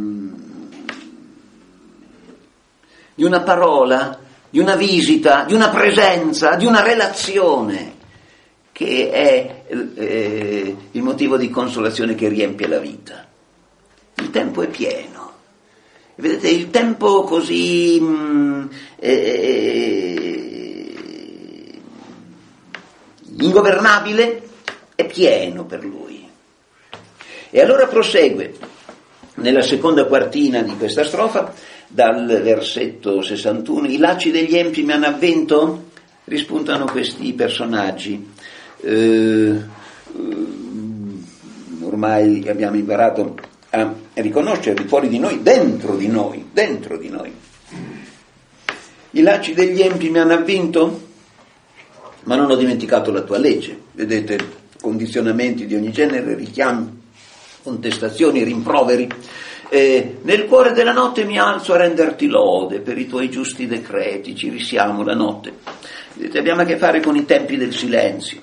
di una parola, di una visita, di una presenza, di una relazione che è eh, il motivo di consolazione che riempie la vita. Il tempo è pieno. Vedete, il tempo così mh, eh, ingovernabile è pieno per lui. E allora prosegue nella seconda quartina di questa strofa, dal versetto sessantuno: i lacci degli empi mi hanno avvento, rispuntano questi personaggi. eh, ormai abbiamo imparato a riconoscerli fuori di noi, dentro di noi, dentro di noi. I lacci degli empi mi hanno avvinto, ma non ho dimenticato la tua legge. Vedete, condizionamenti di ogni genere, richiami, contestazioni, rimproveri. Eh, nel cuore della notte mi alzo a renderti lode per i tuoi giusti decreti. Ci risiamo la notte. Vedete, abbiamo a che fare con i tempi del silenzio.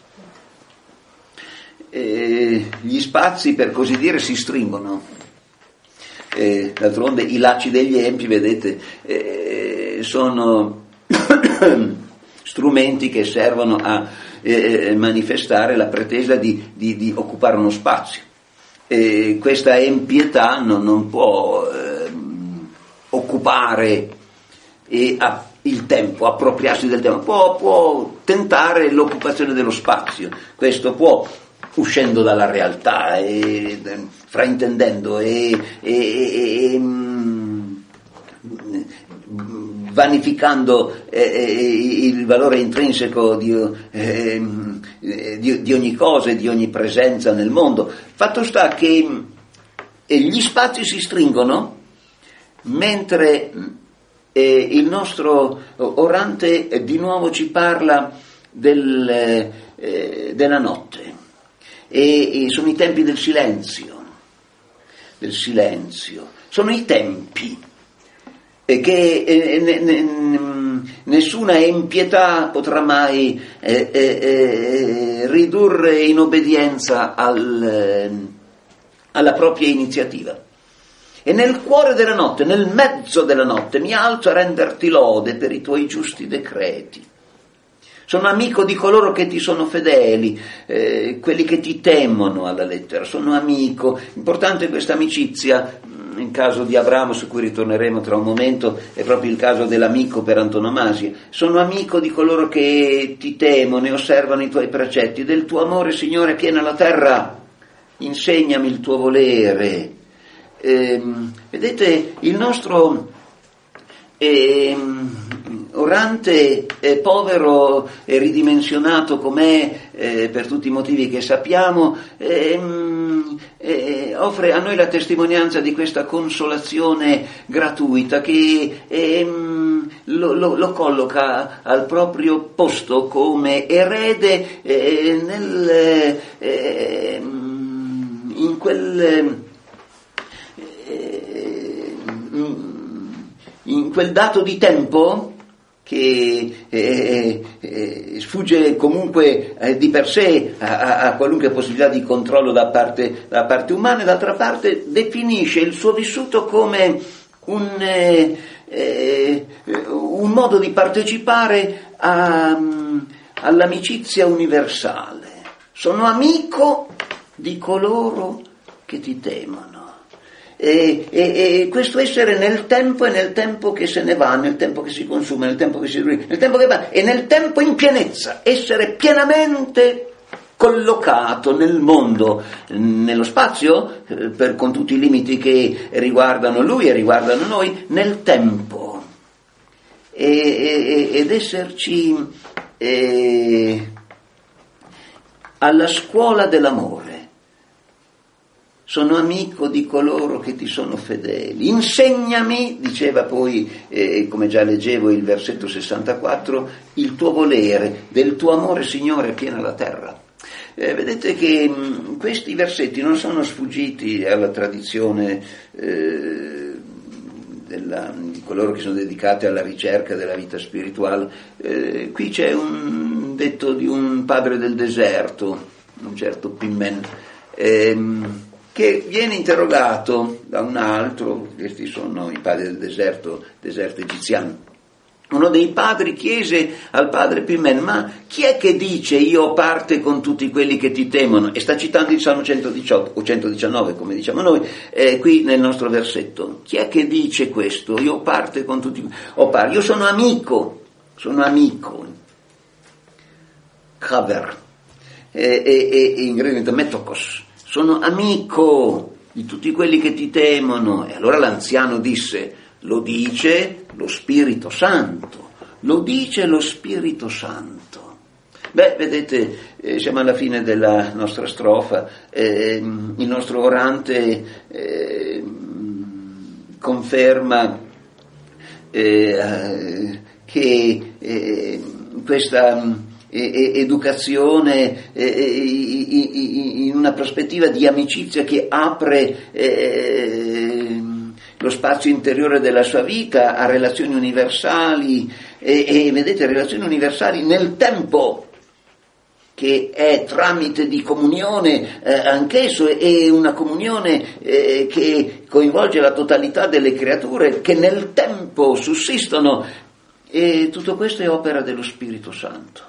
Eh, gli spazi, per così dire, si stringono. Eh, d'altronde i lacci degli empi, vedete, eh, sono strumenti che servono a eh, manifestare la pretesa di, di, di occupare uno spazio. E questa empietà non, non può eh, occupare e a, il tempo, appropriarsi del tempo, può, può tentare l'occupazione dello spazio. Questo può, uscendo dalla realtà e fraintendendo e, e, e mh, vanificando eh, il valore intrinseco di, eh, di, di ogni cosa e di ogni presenza nel mondo. Fatto sta che gli spazi si stringono mentre eh, il nostro orante eh, di nuovo ci parla del, eh, della notte. E, e sono i tempi del silenzio, del silenzio, sono i tempi e che eh, ne, ne, nessuna empietà potrà mai eh, eh, ridurre in obbedienza al, eh, alla propria iniziativa. E nel cuore della notte, nel mezzo della notte, mi alzo a renderti lode per i tuoi giusti decreti. Sono amico di coloro che ti sono fedeli, eh, quelli che ti temono alla lettera. Sono amico. Importante questa amicizia, in caso di Abramo, su cui ritorneremo tra un momento, è proprio il caso dell'amico per antonomasia. Sono amico di coloro che ti temono e osservano i tuoi precetti. Del tuo amore, Signore, piena la terra, insegnami il tuo volere. Eh, vedete, il nostro eh, orante, eh, povero e ridimensionato com'è, eh, per tutti i motivi che sappiamo, eh, eh, offre a noi la testimonianza di questa consolazione gratuita che eh, lo, lo, lo colloca al proprio posto come erede eh, nel, eh, in quel in quel dato di tempo che eh, eh, sfugge comunque eh, di per sé a, a qualunque possibilità di controllo da parte, da parte umana, e d'altra parte definisce il suo vissuto come un, eh, eh, un modo di partecipare a, all'amicizia universale. Sono amico di coloro che ti temono. E, e, e questo essere nel tempo e nel tempo che se ne va, nel tempo che si consuma, nel tempo che si destruisce, nel tempo che va e nel tempo in pienezza, essere pienamente collocato nel mondo, nello spazio, eh, per, con tutti i limiti che riguardano lui e riguardano noi, nel tempo e, e, ed esserci eh, alla scuola dell'amore. Sono amico di coloro che ti sono fedeli. Insegnami, diceva poi, eh, come già leggevo il versetto sessantaquattro, il tuo volere, del tuo amore, Signore, piena la terra. Eh, vedete che mh, questi versetti non sono sfuggiti alla tradizione eh, della, di coloro che sono dedicati alla ricerca della vita spirituale. Eh, qui c'è un detto di un padre del deserto, un certo Pimmen, ehm, che viene interrogato da un altro. Questi sono i padri del deserto, deserto egiziano. Uno dei padri chiese al padre Pimmen: ma chi è che dice io ho parte con tutti quelli che ti temono? E sta citando il Salmo centodiciotto o centodiciannove, come diciamo noi, eh, qui nel nostro versetto. Chi è che dice questo? Io ho parte con tutti, ho parte. Io sono amico, sono amico. Kaver, e, e, e in greco metokos. Sono amico di tutti quelli che ti temono. E allora l'anziano disse: lo dice lo Spirito Santo, lo dice lo Spirito Santo. Beh, vedete, eh, siamo alla fine della nostra strofa, eh, il nostro orante eh, conferma eh, che eh, questa eh, educazione eh, in una prospettiva di amicizia che apre eh, lo spazio interiore della sua vita a relazioni universali e, e vedete, relazioni universali nel tempo, che è tramite di comunione eh, anch'esso, e una comunione eh, che coinvolge la totalità delle creature che nel tempo sussistono, e tutto questo è opera dello Spirito Santo,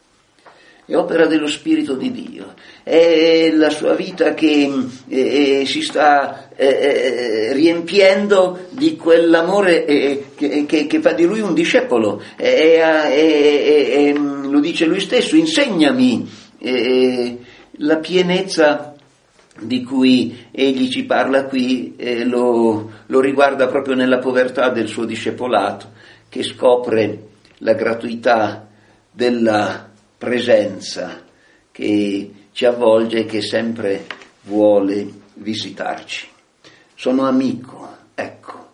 è opera dello Spirito di Dio, è la sua vita che eh, si sta eh, riempiendo di quell'amore eh, che, che, che fa di lui un discepolo, e, e, e, e, lo dice lui stesso: insegnami. Eh, la pienezza di cui egli ci parla qui eh, lo, lo riguarda proprio nella povertà del suo discepolato, che scopre la gratuità della presenza che ci avvolge e che sempre vuole visitarci. Sono amico, ecco.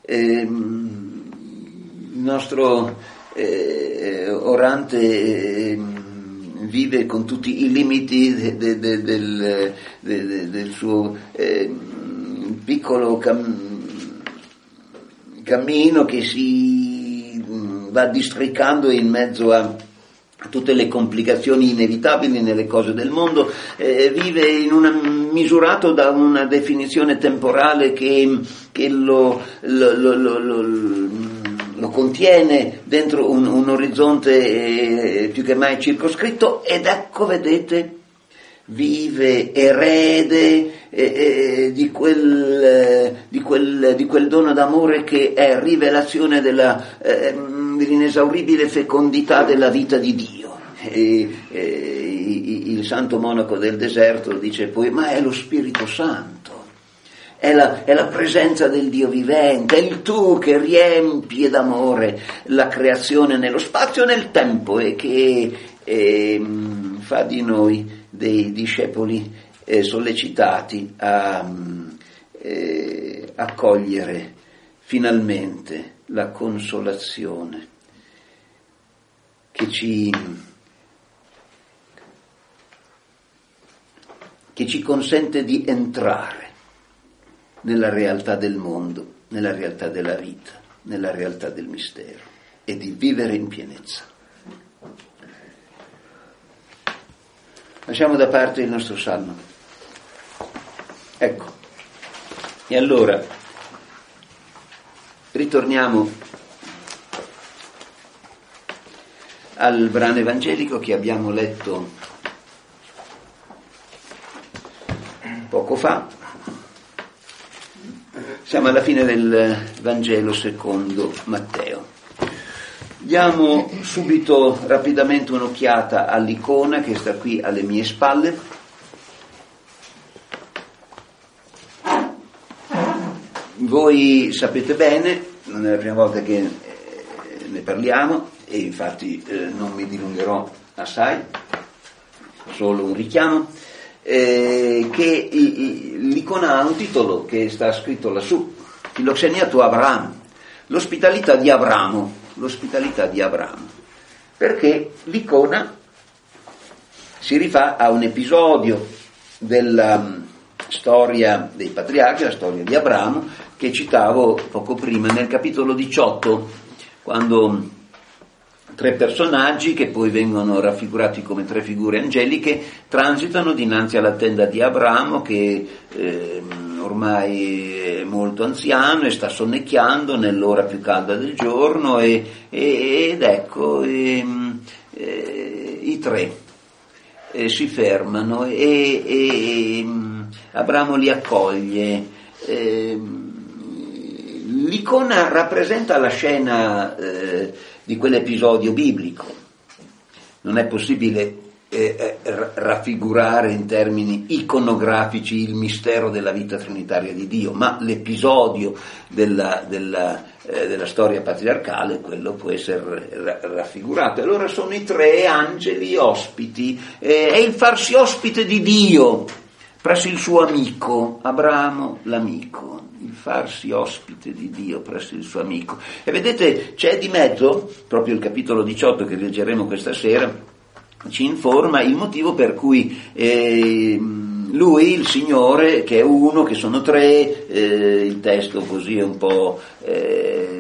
Ehm, il nostro eh, orante eh, vive con tutti i limiti de, de, de, del, de, de, del suo eh, piccolo cam, cammino che si va districando in mezzo a tutte le complicazioni inevitabili nelle cose del mondo, eh, vive in una, misurato da una definizione temporale che, che lo, lo, lo, lo, lo, lo contiene dentro un, un orizzonte eh, più che mai circoscritto, ed ecco, vedete, vive erede eh, eh, di, quel, eh, di, quel, di quel dono d'amore che è rivelazione della, eh, dell'inesauribile fecondità della vita di Dio. E, eh, il santo monaco del deserto dice poi: ma è lo Spirito Santo, è la, è la presenza del Dio vivente, è il tu che riempie d'amore la creazione nello spazio e nel tempo, e che eh, fa di noi dei discepoli eh, sollecitati a eh, accogliere finalmente la consolazione che ci, che ci consente di entrare nella realtà del mondo, nella realtà della vita, nella realtà del mistero, e di vivere in pienezza. Lasciamo da parte il nostro salmo. Ecco. E allora ritorniamo al brano evangelico che abbiamo letto poco fa. Siamo alla fine del Vangelo secondo Matteo. Diamo subito rapidamente un'occhiata all'icona che sta qui alle mie spalle. Voi sapete bene, non è la prima volta che ne parliamo, e infatti eh, non mi dilungherò assai, solo un richiamo, eh, che i, i, l'icona ha un titolo che sta scritto lassù: Philoxenia tu Abraham, l'ospitalità di Abramo. L'ospitalità di Abramo, perché l'icona si rifà a un episodio della storia dei patriarchi, la storia di Abramo, che citavo poco prima nel capitolo diciotto, quando tre personaggi, che poi vengono raffigurati come tre figure angeliche, transitano dinanzi alla tenda di Abramo, che eh, ormai è molto anziano e sta sonnecchiando nell'ora più calda del giorno, e, e, ed ecco e, e, i tre e si fermano e, e Abramo li accoglie. E, l'icona rappresenta la scena eh, di quell'episodio biblico. Non è possibile eh, raffigurare in termini iconografici il mistero della vita trinitaria di Dio, ma l'episodio della, della, eh, della storia patriarcale, quello può essere ra- raffigurato. Allora sono i tre angeli ospiti, eh, è il farsi ospite di Dio presso il suo amico, Abramo l'amico, il farsi ospite di Dio presso il suo amico. E vedete, c'è di mezzo, proprio il capitolo diciotto che leggeremo questa sera, ci informa il motivo per cui eh, lui, il Signore, che è uno, che sono tre, eh, il testo così è un po', eh,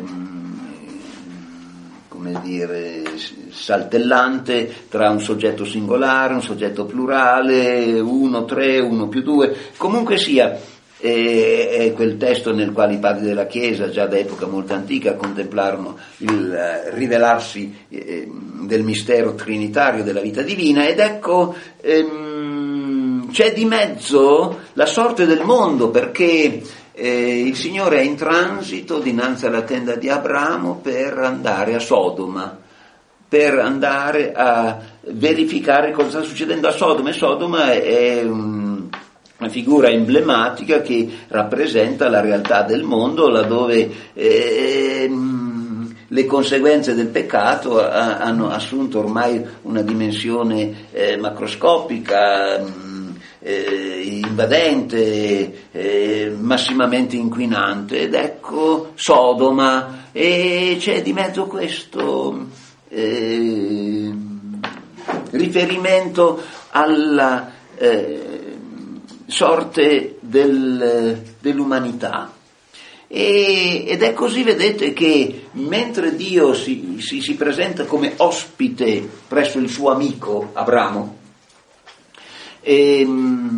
come dire, saltellante tra un soggetto singolare, un soggetto plurale, uno, tre, uno più due, comunque sia, eh, è quel testo nel quale i padri della Chiesa, già da epoca molto antica, contemplarono il eh, rivelarsi eh, del mistero trinitario della vita divina, ed ecco, ehm, c'è di mezzo la sorte del mondo, perché eh, il Signore è in transito dinanzi alla tenda di Abramo per andare a Sodoma, per andare a verificare cosa sta succedendo a Sodoma. E Sodoma è un una figura emblematica che rappresenta la realtà del mondo, laddove eh, le conseguenze del peccato ha, hanno assunto ormai una dimensione eh, macroscopica, eh, invadente, eh, massimamente inquinante, ed ecco Sodoma, e c'è di mezzo questo eh, riferimento alla eh, sorte del, dell'umanità. E, ed è così, vedete, che mentre Dio si, si, si presenta come ospite presso il suo amico Abramo, e,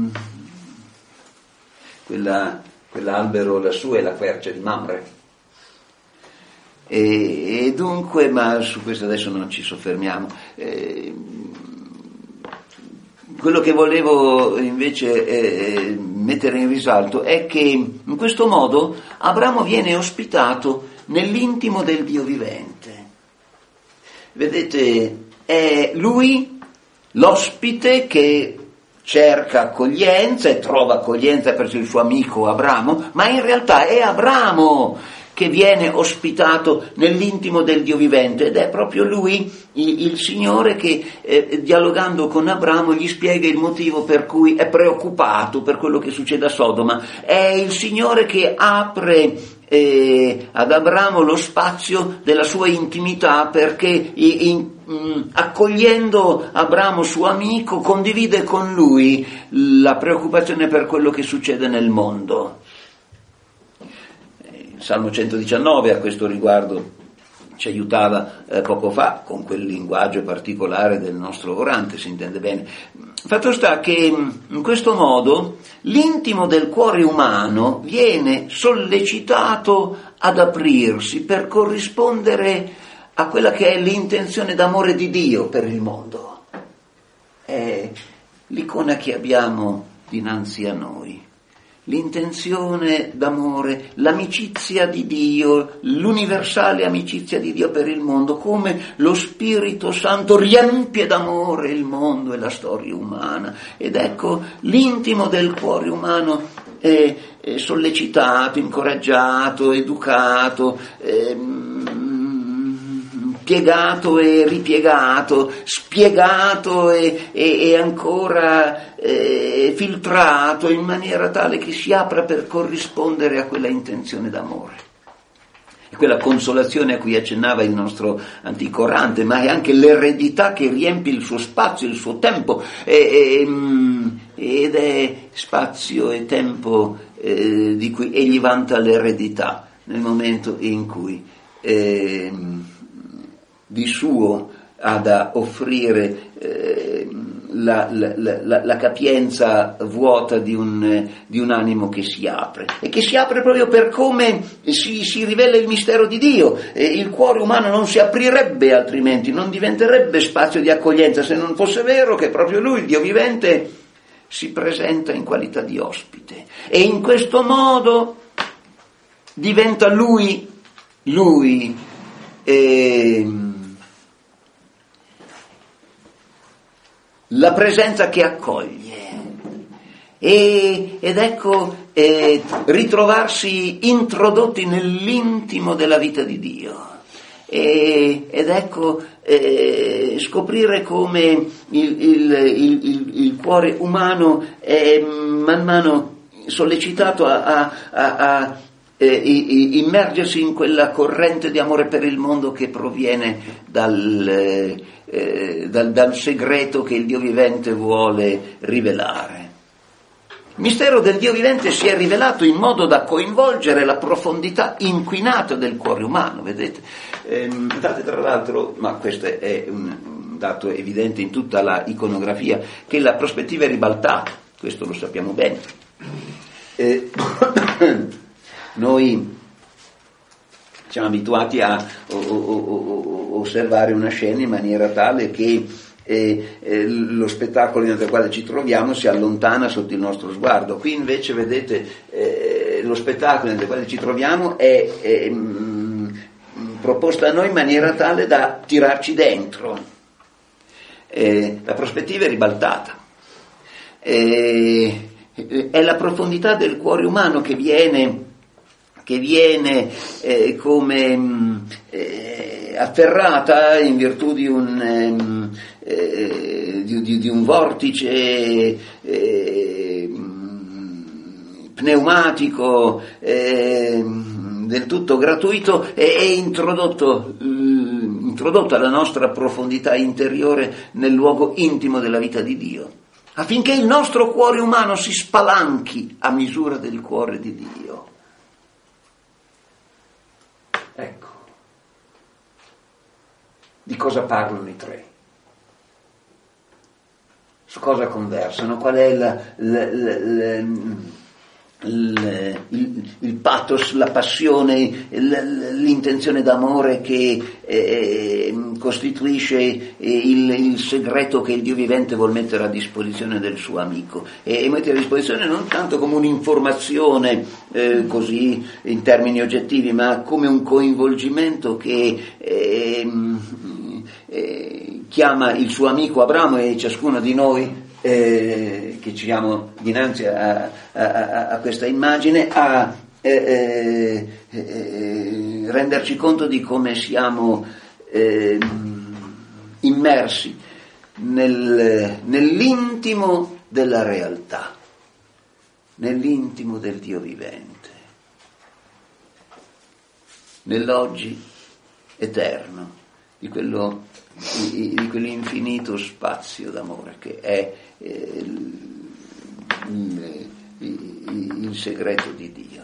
quella, quell'albero lassù è la quercia di Mamre, e, e dunque, ma su questo adesso non ci soffermiamo. E, quello che volevo invece eh, mettere in risalto è che in questo modo Abramo viene ospitato nell'intimo del Dio vivente. Vedete, è lui l'ospite che cerca accoglienza e trova accoglienza presso il suo amico Abramo, ma in realtà è Abramo che viene ospitato nell'intimo del Dio vivente, ed è proprio lui, il, il Signore, che eh, dialogando con Abramo gli spiega il motivo per cui è preoccupato per quello che succede a Sodoma. È il Signore che apre eh, ad Abramo lo spazio della sua intimità, perché in, in, accogliendo Abramo suo amico condivide con lui la preoccupazione per quello che succede nel mondo. Il Salmo centodiciannove a questo riguardo ci aiutava eh, poco fa, con quel linguaggio particolare del nostro orante, si intende bene. Fatto sta che in questo modo l'intimo del cuore umano viene sollecitato ad aprirsi per corrispondere a quella che è l'intenzione d'amore di Dio per il mondo. È l'icona che abbiamo dinanzi a noi. L'intenzione d'amore, l'amicizia di Dio, l'universale amicizia di Dio per il mondo, come lo Spirito Santo riempie d'amore il mondo e la storia umana. Ed ecco, l'intimo del cuore umano è, è sollecitato, incoraggiato, educato, ehm, piegato e ripiegato, spiegato e, e, e ancora eh, filtrato in maniera tale che si apra per corrispondere a quella intenzione d'amore. È quella consolazione a cui accennava il nostro antico orante, ma è anche l'eredità che riempie il suo spazio, il suo tempo, e, e, ed è spazio e tempo eh, di cui egli vanta l'eredità nel momento in cui eh, di suo ha da offrire eh, la, la, la, la capienza vuota di un, di un animo che si apre, e che si apre proprio per come si, si rivela il mistero di Dio. E il cuore umano non si aprirebbe altrimenti, non diventerebbe spazio di accoglienza, se non fosse vero che proprio lui, il Dio vivente, si presenta in qualità di ospite, e in questo modo diventa lui, lui eh, la presenza che accoglie, e, ed ecco eh, ritrovarsi introdotti nell'intimo della vita di Dio. E, ed ecco eh, scoprire come il, il, il, il, il cuore umano è man mano sollecitato a, a, a, a eh, immergersi in quella corrente di amore per il mondo che proviene dal, eh, dal, dal segreto che il Dio vivente vuole rivelare. Il mistero del Dio vivente si è rivelato in modo da coinvolgere la profondità inquinata del cuore umano, vedete? Ehm, tra l'altro, ma questo è un dato evidente in tutta la iconografia, che la prospettiva è ribaltata, questo lo sappiamo bene. Eh, noi siamo abituati a o, o, o, osservare una scena in maniera tale che E, e lo spettacolo nel quale ci troviamo si allontana sotto il nostro sguardo. Qui invece vedete eh, lo spettacolo nel quale ci troviamo è, è mh, proposto a noi in maniera tale da tirarci dentro. Eh, la prospettiva è ribaltata. Eh, è la profondità del cuore umano che viene che viene eh, come mh, eh, afferrata in virtù di un ehm, eh, di, di, di un vortice eh, pneumatico eh, del tutto gratuito, e è introdotto eh, introdotta la nostra profondità interiore nel luogo intimo della vita di Dio, affinché il nostro cuore umano si spalanchi a misura del cuore di Dio. Ecco, di cosa parlano i tre? Su cosa conversano? Qual è la, la, la, la, il, il, il pathos, la passione, l'intenzione d'amore che eh, costituisce il, il segreto che il Dio vivente vuol mettere a disposizione del suo amico, e mettere a disposizione non tanto come un'informazione eh, così in termini oggettivi, ma come un coinvolgimento che eh, eh, chiama il suo amico Abramo e ciascuno di noi Eh, che ci siamo dinanzi a, a, a questa immagine a eh, eh, renderci conto di come siamo eh, immersi nel, nell'intimo della realtà, nell'intimo del Dio vivente, nell'oggi eterno, di quello di, di quell'infinito spazio d'amore che è eh, il, il, il segreto di Dio.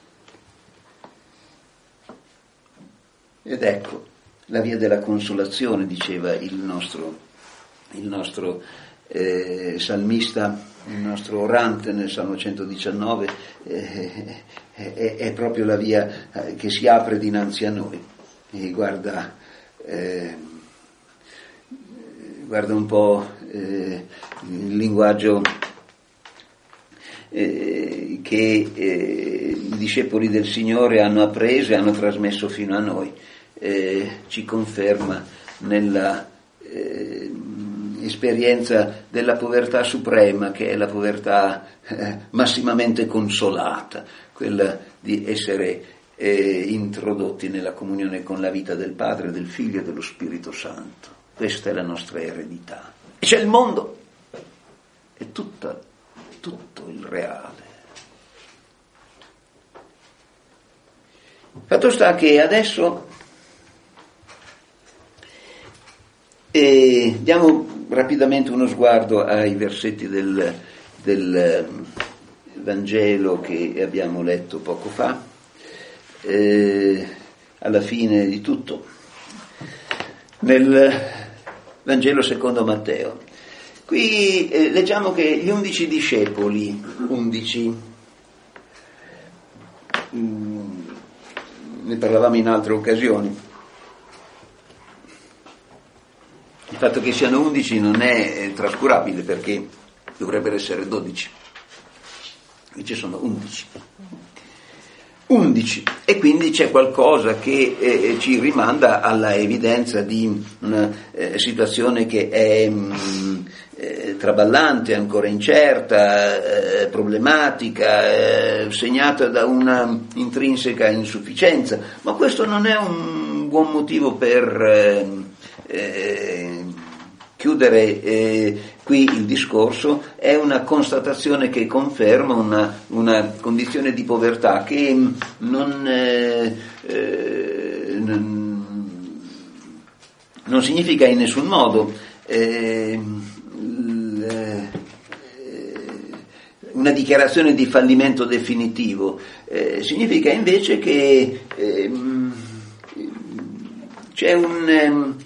Ed ecco la via della consolazione, diceva il nostro, il nostro eh, salmista, il nostro orante nel Salmo centodiciannove, eh, è, è proprio la via che si apre dinanzi a noi. E guarda eh, guarda un po' eh, il linguaggio eh, che eh, i discepoli del Signore hanno appreso e hanno trasmesso fino a noi, eh, ci conferma nella eh, esperienza della povertà suprema, che è la povertà eh, massimamente consolata, quella di essere eh, introdotti nella comunione con la vita del Padre, del Figlio e dello Spirito Santo. Questa è la nostra eredità. E c'è il mondo, è tutta, tutto il reale. Fatto sta che adesso eh, diamo rapidamente uno sguardo ai versetti del, del Vangelo che abbiamo letto poco fa, eh, alla fine di tutto. Nel Vangelo secondo Matteo. Qui eh, leggiamo che gli undici discepoli, undici, mh, ne parlavamo in altre occasioni. Il fatto che siano undici non è trascurabile, perché dovrebbero essere dodici. Invece sono undici. undici, e quindi c'è qualcosa che eh, ci rimanda alla evidenza di una eh, situazione che è mh, eh, eh, traballante, ancora incerta, eh, problematica, eh, segnata da una intrinseca insufficienza, ma questo non è un buon motivo per eh, eh, chiudere eh, qui il discorso. È una constatazione che conferma una, una condizione di povertà che non, eh, eh, non non significa in nessun modo eh, una dichiarazione di fallimento definitivo, eh, significa invece che eh, c'è un,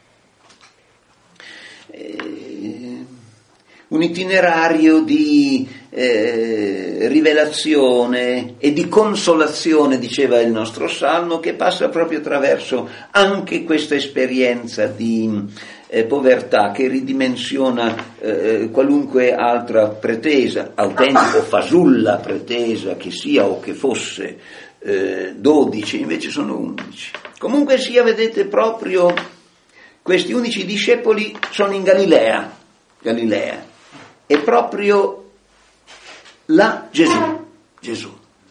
eh, un itinerario di eh, rivelazione e di consolazione, diceva il nostro Salmo, che passa proprio attraverso anche questa esperienza di eh, povertà che ridimensiona eh, qualunque altra pretesa, autentica o fasulla pretesa che sia o che fosse eh, dodici, invece sono undici. Comunque sia, vedete, proprio questi undici discepoli sono in Galilea, Galilea, e proprio là Gesù, Gesù.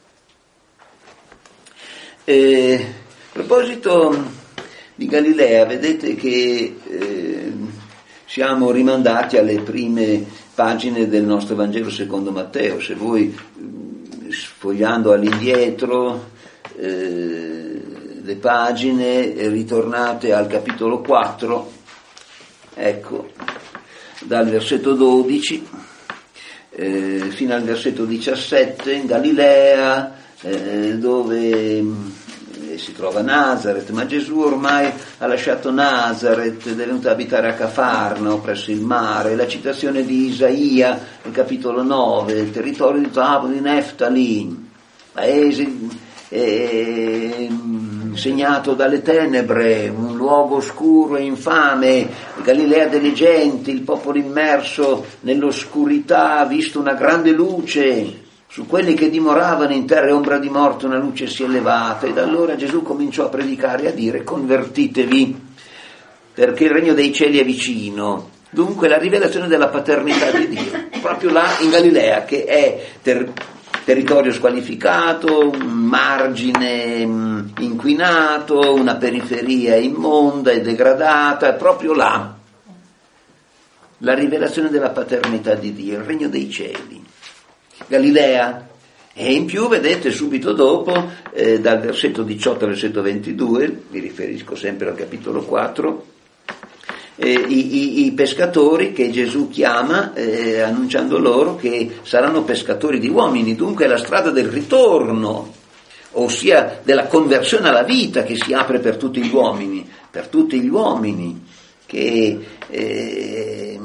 Eh, a proposito di Galilea, vedete che eh, siamo rimandati alle prime pagine del nostro Vangelo secondo Matteo. Se voi, sfogliando all'indietro eh, le pagine, ritornate al capitolo quattro, ecco, dal versetto dodici Eh, fino al versetto diciassette, in Galilea, eh, dove eh, si trova Nazaret, ma Gesù ormai ha lasciato Nazaret, è venuto a abitare a Cafarnao presso il mare. La citazione di Isaia nel capitolo nove, il territorio di Zabulon, di Neftali, paese eh, segnato dalle tenebre, un luogo oscuro e infame, Galilea delle genti, il popolo immerso nell'oscurità ha visto una grande luce, su quelli che dimoravano in terra e ombra di morte una luce si è elevata. Ed allora Gesù cominciò a predicare e a dire: convertitevi, perché il regno dei cieli è vicino. Dunque la rivelazione della paternità di Dio, proprio là in Galilea, che è ter- territorio squalificato, un margine inquinato, una periferia immonda e degradata, è proprio là la rivelazione della paternità di Dio, il regno dei cieli, Galilea. E in più vedete subito dopo, eh, dal versetto diciotto al versetto ventidue, mi riferisco sempre al capitolo quattro, Eh, i, i, i pescatori che Gesù chiama eh, annunciando loro che saranno pescatori di uomini. Dunque è la strada del ritorno, ossia della conversione alla vita, che si apre per tutti gli uomini, per tutti gli uomini che eh,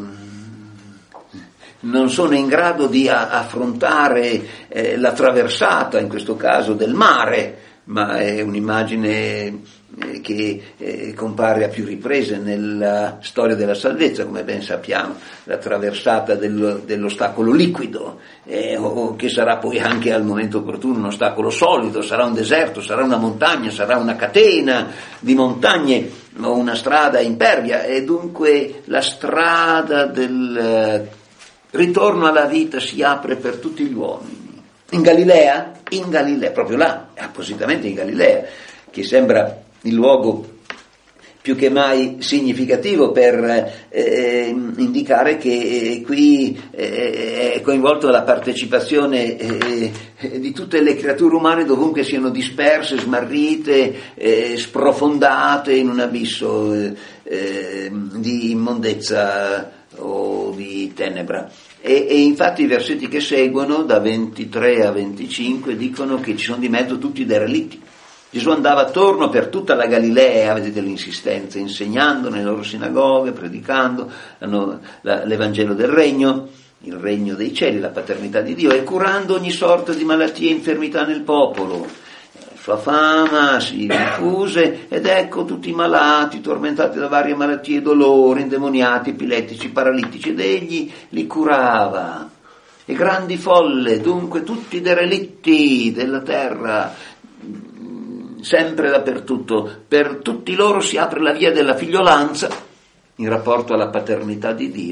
non sono in grado di a, affrontare eh, la traversata, in questo caso del mare, ma è un'immagine che eh, compare a più riprese nella storia della salvezza, come ben sappiamo, la traversata dello, dell'ostacolo liquido, eh, o che sarà poi anche al momento opportuno un ostacolo solido, sarà un deserto, sarà una montagna, sarà una catena di montagne o una strada impervia. E dunque la strada del ritorno alla vita si apre per tutti gli uomini. In Galilea, in Galilea, proprio là, appositamente in Galilea, che sembra il luogo più che mai significativo per eh, indicare che eh, qui eh, è coinvolta la partecipazione eh, di tutte le creature umane, dovunque siano disperse, smarrite, eh, sprofondate in un abisso eh, eh, di immondezza o di tenebra. E, e infatti i versetti che seguono, da ventitré a venticinque, dicono che ci sono di mezzo tutti i derelitti. Gesù andava attorno per tutta la Galilea, vedete l'insistenza, insegnando nelle loro sinagoghe, predicando l'Evangelo del Regno, il regno dei cieli, la paternità di Dio, e curando ogni sorta di malattia e infermità nel popolo. La sua fama si diffuse ed ecco tutti i malati, tormentati da varie malattie e dolori, indemoniati, epilettici, paralitici, ed egli li curava. E grandi folle, dunque tutti i derelitti della terra, sempre dappertutto, per tutti loro si apre la via della figliolanza in rapporto alla paternità di Dio.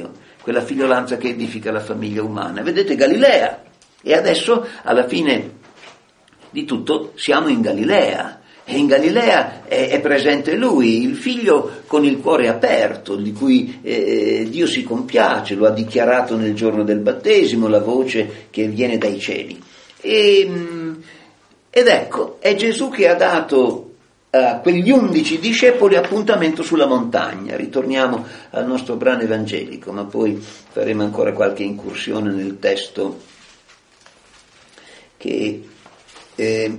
quella figliolanza che edifica la famiglia umana. Vedete, Galilea. E adesso, alla fine di tutto, siamo in Galilea. E in Galilea è, è presente lui, il figlio con il cuore aperto, di cui eh, Dio si compiace, lo ha dichiarato nel giorno del battesimo, la voce che viene dai cieli. E, ed ecco, è Gesù che ha dato a quegli undici discepoli appuntamento sulla montagna. Ritorniamo al nostro brano evangelico, ma poi faremo ancora qualche incursione nel testo che eh,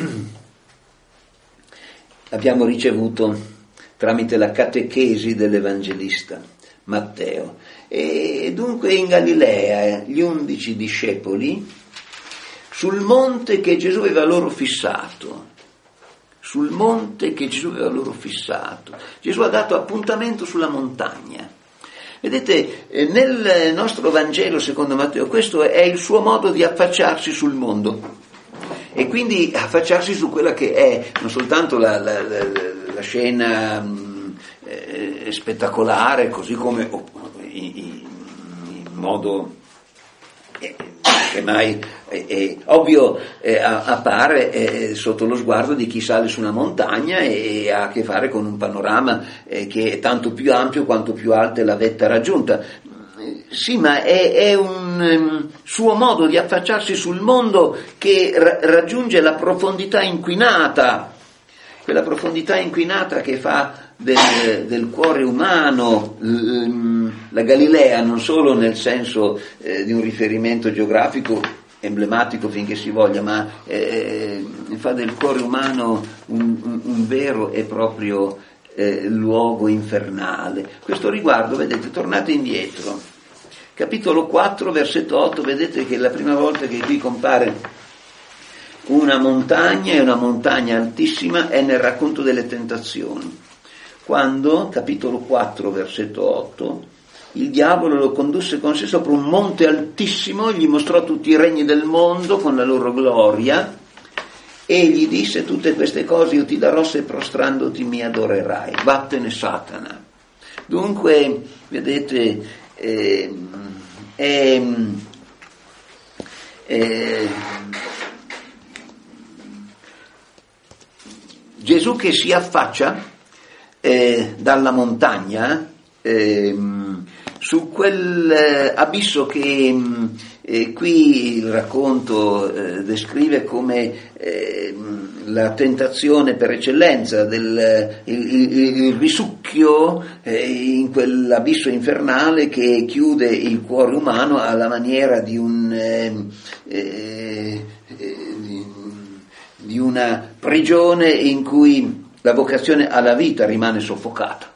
abbiamo ricevuto tramite la catechesi dell'evangelista Matteo. E dunque in Galilea gli undici discepoli sul monte che Gesù aveva loro fissato, sul monte che Gesù aveva loro fissato. Gesù ha dato appuntamento sulla montagna. Vedete, nel nostro Vangelo secondo Matteo questo è il suo modo di affacciarsi sul mondo e quindi affacciarsi su quella che è non soltanto la, la, la, la scena mh, eh, spettacolare, così come oh, in, in modo eh, che mai eh, eh, ovvio eh, appare eh, sotto lo sguardo di chi sale su una montagna e ha a che fare con un panorama eh, che è tanto più ampio quanto più alta è la vetta raggiunta. Sì, ma è, è un um, suo modo di affacciarsi sul mondo che ra- raggiunge la profondità inquinata, quella profondità inquinata che fa del, del cuore umano, l- la Galilea, non solo nel senso eh, di un riferimento geografico emblematico finché si voglia, ma eh, fa del cuore umano un, un, un vero e proprio eh, luogo infernale. Questo riguardo, vedete, tornate indietro. Capitolo quattro, versetto otto, vedete che è la prima volta che qui compare una montagna, e una montagna altissima, è nel racconto delle tentazioni. Quando, capitolo quattro, versetto otto, il diavolo lo condusse con sé sopra un monte altissimo, gli mostrò tutti i regni del mondo con la loro gloria, e gli disse: tutte queste cose io ti darò se prostrandoti mi adorerai. Vattene Satana. Dunque, vedete, Eh, eh, eh, Gesù che si affaccia eh, dalla montagna eh, su quel eh, abisso che eh, qui il racconto eh, descrive come eh, la tentazione per eccellenza, del, il, il, il risucchio eh, in quell'abisso infernale che chiude il cuore umano alla maniera di un eh, eh, eh, di una prigione in cui la vocazione alla vita rimane soffocata.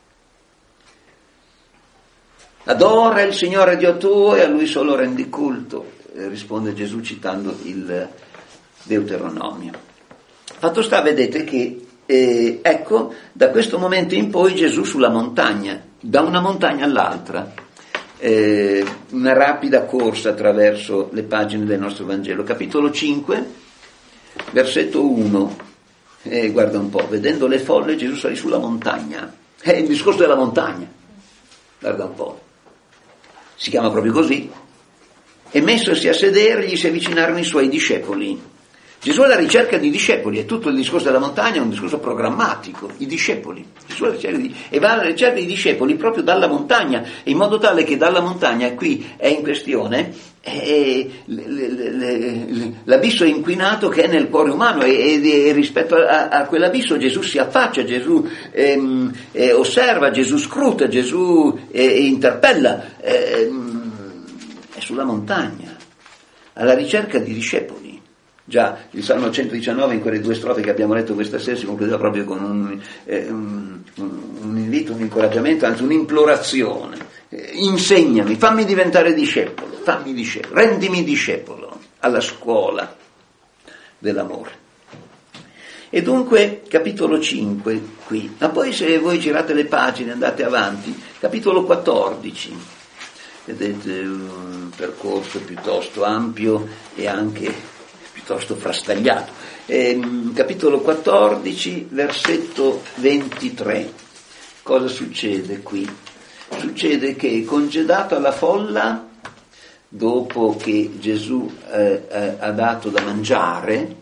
Adora il Signore Dio tuo e a Lui solo rendi culto, eh, risponde Gesù citando il Deuteronomio. Fatto sta, vedete che, eh, ecco, da questo momento in poi Gesù sulla montagna, da una montagna all'altra, eh, una rapida corsa attraverso le pagine del nostro Vangelo. Capitolo cinque, versetto uno, eh, guarda un po', vedendo le folle Gesù salì sulla montagna, è il discorso della montagna, guarda un po'. Si chiama proprio così, e messosi a sedere gli si avvicinarono i suoi discepoli. Gesù è alla ricerca di discepoli, è tutto il discorso della montagna, è un discorso programmatico, i discepoli. Gesù è alla ricerca di, e va alla ricerca di discepoli proprio dalla montagna, in modo tale che dalla montagna, qui è in questione, è l'abisso inquinato che è nel cuore umano, e, e, e rispetto a, a quell'abisso Gesù si affaccia, Gesù ehm, eh, osserva, Gesù scruta, Gesù eh, interpella, ehm, è sulla montagna, alla ricerca di discepoli. Già, il Salmo centodiciannove, in quelle due strofe che abbiamo letto questa sera, si concludeva proprio con un, eh, un, un invito, un incoraggiamento, anzi un'implorazione. Eh, insegnami, fammi diventare discepolo, fammi discepolo, rendimi discepolo alla scuola dell'amore. E dunque, capitolo cinque qui, ma poi se voi girate le pagine, andate avanti, capitolo quattordici, vedete un percorso piuttosto ampio e anche piuttosto frastagliato. Eh, capitolo quattordici, versetto ventitré. Cosa succede qui? succede che, congedato alla folla, dopo che Gesù eh, eh, ha dato da mangiare,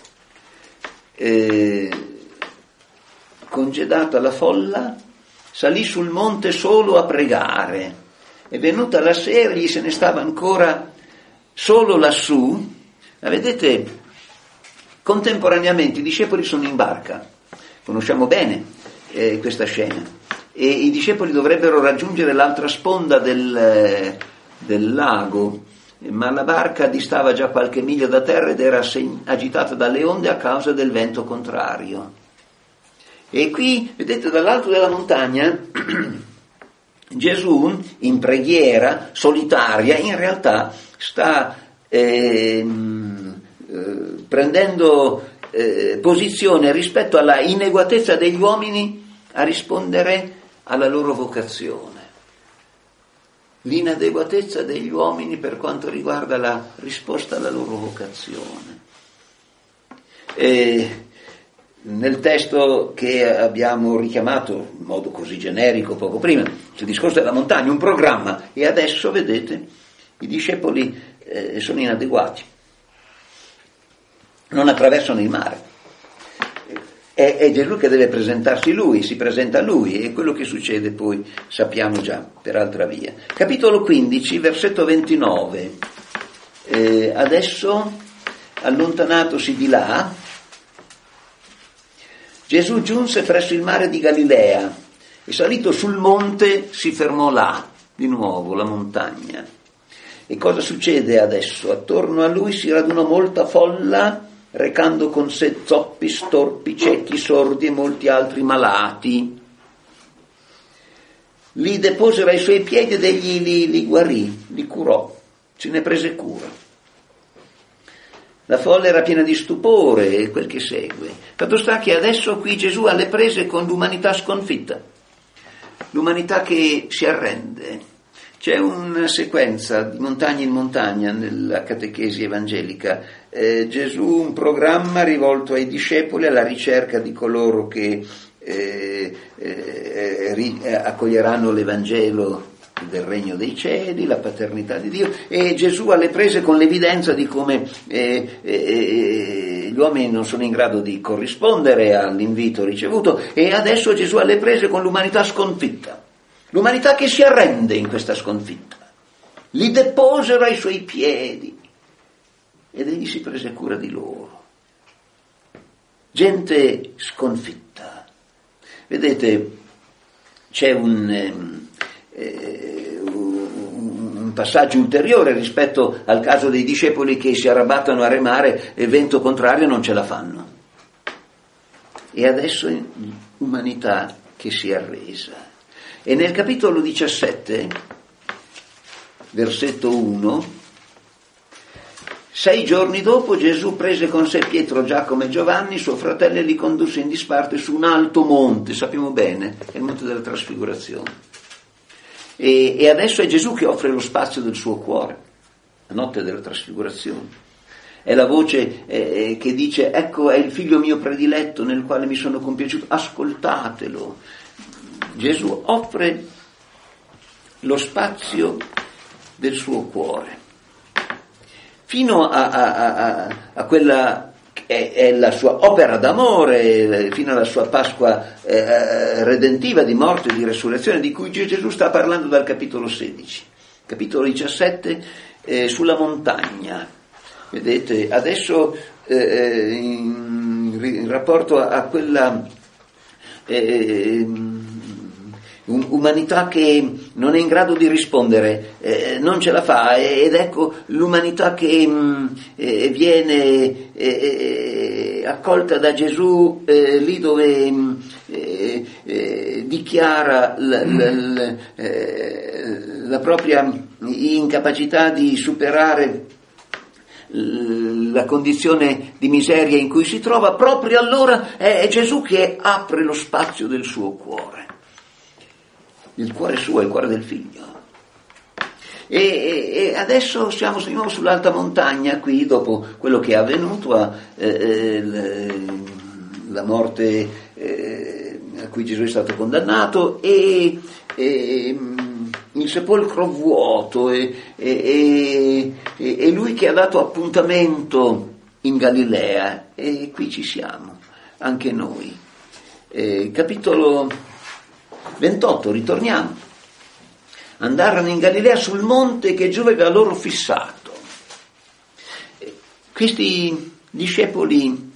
eh, congedato alla folla, salì sul monte solo a pregare. E venuta la sera, gli se ne stava ancora solo lassù. Ma vedete, contemporaneamente i discepoli sono in barca, conosciamo bene eh, questa scena, e i discepoli dovrebbero raggiungere l'altra sponda del, eh, del lago, ma la barca distava già qualche miglio da terra ed era seg- agitata dalle onde a causa del vento contrario. E qui, vedete, dall'alto della montagna Gesù, in preghiera solitaria, in realtà sta eh, eh, prendendo eh, posizione rispetto alla inadeguatezza degli uomini a rispondere alla loro vocazione. L'inadeguatezza degli uomini per quanto riguarda la risposta alla loro vocazione. E nel testo che abbiamo richiamato in modo così generico poco prima, il discorso della montagna, un programma, e adesso vedete i discepoli eh, sono inadeguati, non attraversano il mare. È, è Gesù che deve presentarsi lui, si presenta lui, e quello che succede poi sappiamo già per altra via. Capitolo quindici, versetto ventinove. Eh, adesso, allontanatosi di là, Gesù giunse presso il mare di Galilea e salito sul monte si fermò là, di nuovo la montagna. E cosa succede adesso? Attorno a lui si radunò molta folla, recando con sé zoppi, storpi, ciechi, sordi e molti altri malati. Li deposero ai suoi piedi ed egli li, li guarì, li curò, se ne prese cura. La folla era piena di stupore e quel che segue. Fatto sta che adesso qui Gesù ha le prese con l'umanità sconfitta, l'umanità che si arrende. C'è una sequenza di montagna in montagna nella catechesi evangelica. Eh, Gesù, un programma rivolto ai discepoli alla ricerca di coloro che eh, eh, ri, eh, accoglieranno l'Evangelo del regno dei cieli, la paternità di Dio, e Gesù alle prese con l'evidenza di come eh, eh, gli uomini non sono in grado di corrispondere all'invito ricevuto, e adesso Gesù alle prese con l'umanità sconfitta, l'umanità che si arrende in questa sconfitta. Li deposero ai suoi piedi ed egli si prese cura di loro. Gente sconfitta. Vedete, c'è un eh, un passaggio ulteriore rispetto al caso dei discepoli che si arrabattano a remare e vento contrario non ce la fanno. E adesso l'umanità che si è arresa. E nel capitolo diciassette, versetto uno, sei giorni dopo Gesù prese con sé Pietro, Giacomo e Giovanni, suo fratello, e li condusse in disparte su un alto monte, sappiamo bene, è il monte della trasfigurazione. E, e adesso è Gesù che offre lo spazio del suo cuore, la notte della trasfigurazione. È la voce eh, che dice: ecco, è il figlio mio prediletto nel quale mi sono compiaciuto, ascoltatelo. Gesù offre lo spazio del suo cuore. Fino a, a, a, a quella è, è la sua opera d'amore, fino alla sua Pasqua eh, redentiva di morte e di resurrezione, di cui Gesù sta parlando dal capitolo sedici. Capitolo diciassette, eh, sulla montagna. Vedete, adesso eh, in, in rapporto a, a quella eh, umanità che non è in grado di rispondere, eh, non ce la fa, ed ecco l'umanità che mh, eh, viene eh, accolta da Gesù eh, lì dove mh, eh, eh, dichiara la, la, la, eh, la propria incapacità di superare la condizione di miseria in cui si trova. Proprio allora è Gesù che apre lo spazio del suo cuore. Il cuore suo è il cuore del figlio. E, e, e adesso siamo, siamo sull'alta montagna qui, dopo quello che è avvenuto, a, eh, le, la morte eh, a cui Gesù è stato condannato, e, e il sepolcro vuoto e, e, e, e lui che ha dato appuntamento in Galilea, e qui ci siamo, anche noi. Eh, capitolo ventotto, ritorniamo. Andarono in Galilea sul monte che Gesù aveva loro fissato. Eh, questi discepoli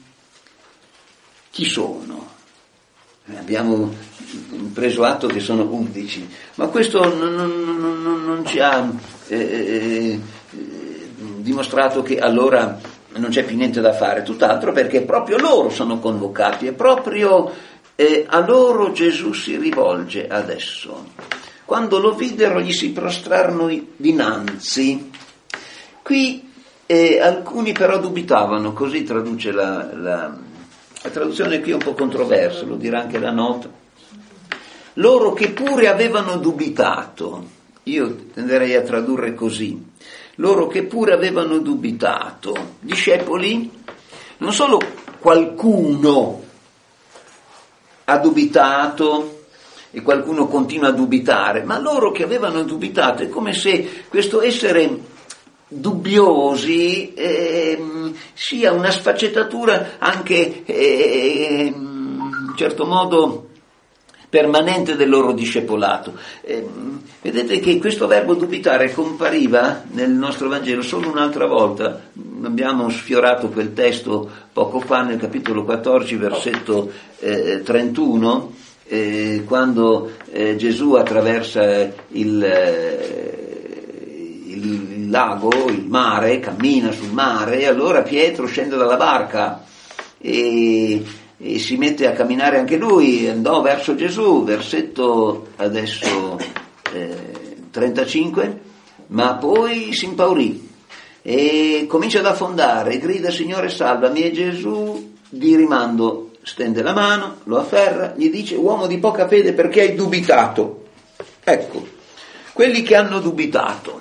chi sono? Eh, abbiamo preso atto che sono undici, ma questo non, non, non, non ci ha eh, eh, dimostrato che allora non c'è più niente da fare, tutt'altro, perché proprio loro sono convocati e proprio eh, a loro Gesù si rivolge adesso. Quando lo videro gli si prostrarono dinanzi. Qui eh, alcuni però dubitavano, così traduce la, la, la traduzione qui è un po' controversa, lo dirà anche la nota. Loro che pure avevano dubitato, io tenderei a tradurre così, loro che pure avevano dubitato, discepoli, non solo qualcuno ha dubitato e qualcuno continua a dubitare, ma loro che avevano dubitato, è come se questo essere dubbiosi eh, sia una sfaccettatura anche eh, in certo modo permanente del loro discepolato. Eh, vedete che questo verbo dubitare compariva nel nostro Vangelo solo un'altra volta. Abbiamo sfiorato quel testo poco fa nel capitolo quattordici, versetto eh, trentuno, eh, quando eh, Gesù attraversa il, eh, il, il lago, il mare, cammina sul mare, e allora Pietro scende dalla barca e e si mette a camminare anche lui, andò verso Gesù, versetto adesso eh, trentacinque, ma poi si impaurì e comincia ad affondare, grida Signore salvami, e Gesù di rimando stende la mano, lo afferra, gli dice uomo di poca fede perché hai dubitato. Ecco, quelli che hanno dubitato.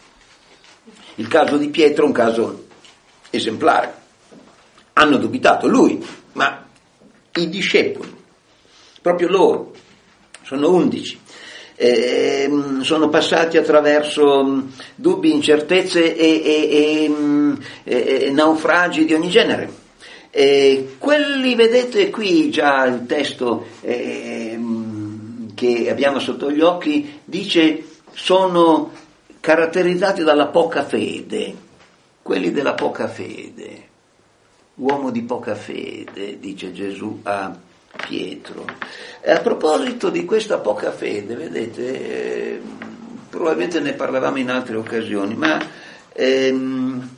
Il caso di Pietro è un caso esemplare, hanno dubitato lui, ma i discepoli, proprio loro, sono undici, eh, sono passati attraverso mh, dubbi, incertezze e, e, e, e naufragi di ogni genere. E quelli, vedete qui già il testo eh, che abbiamo sotto gli occhi, dice sono caratterizzati dalla poca fede, quelli della poca fede. Uomo di poca fede, dice Gesù a Pietro. E a proposito di questa poca fede, vedete, eh, probabilmente ne parlavamo in altre occasioni, ma ehm,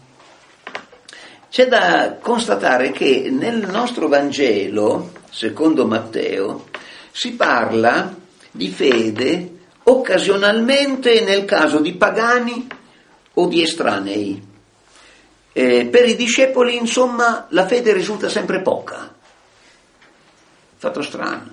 c'è da constatare che nel nostro Vangelo, secondo Matteo, si parla di fede occasionalmente nel caso di pagani o di estranei. Eh, per i discepoli, insomma, la fede risulta sempre poca. Fatto strano.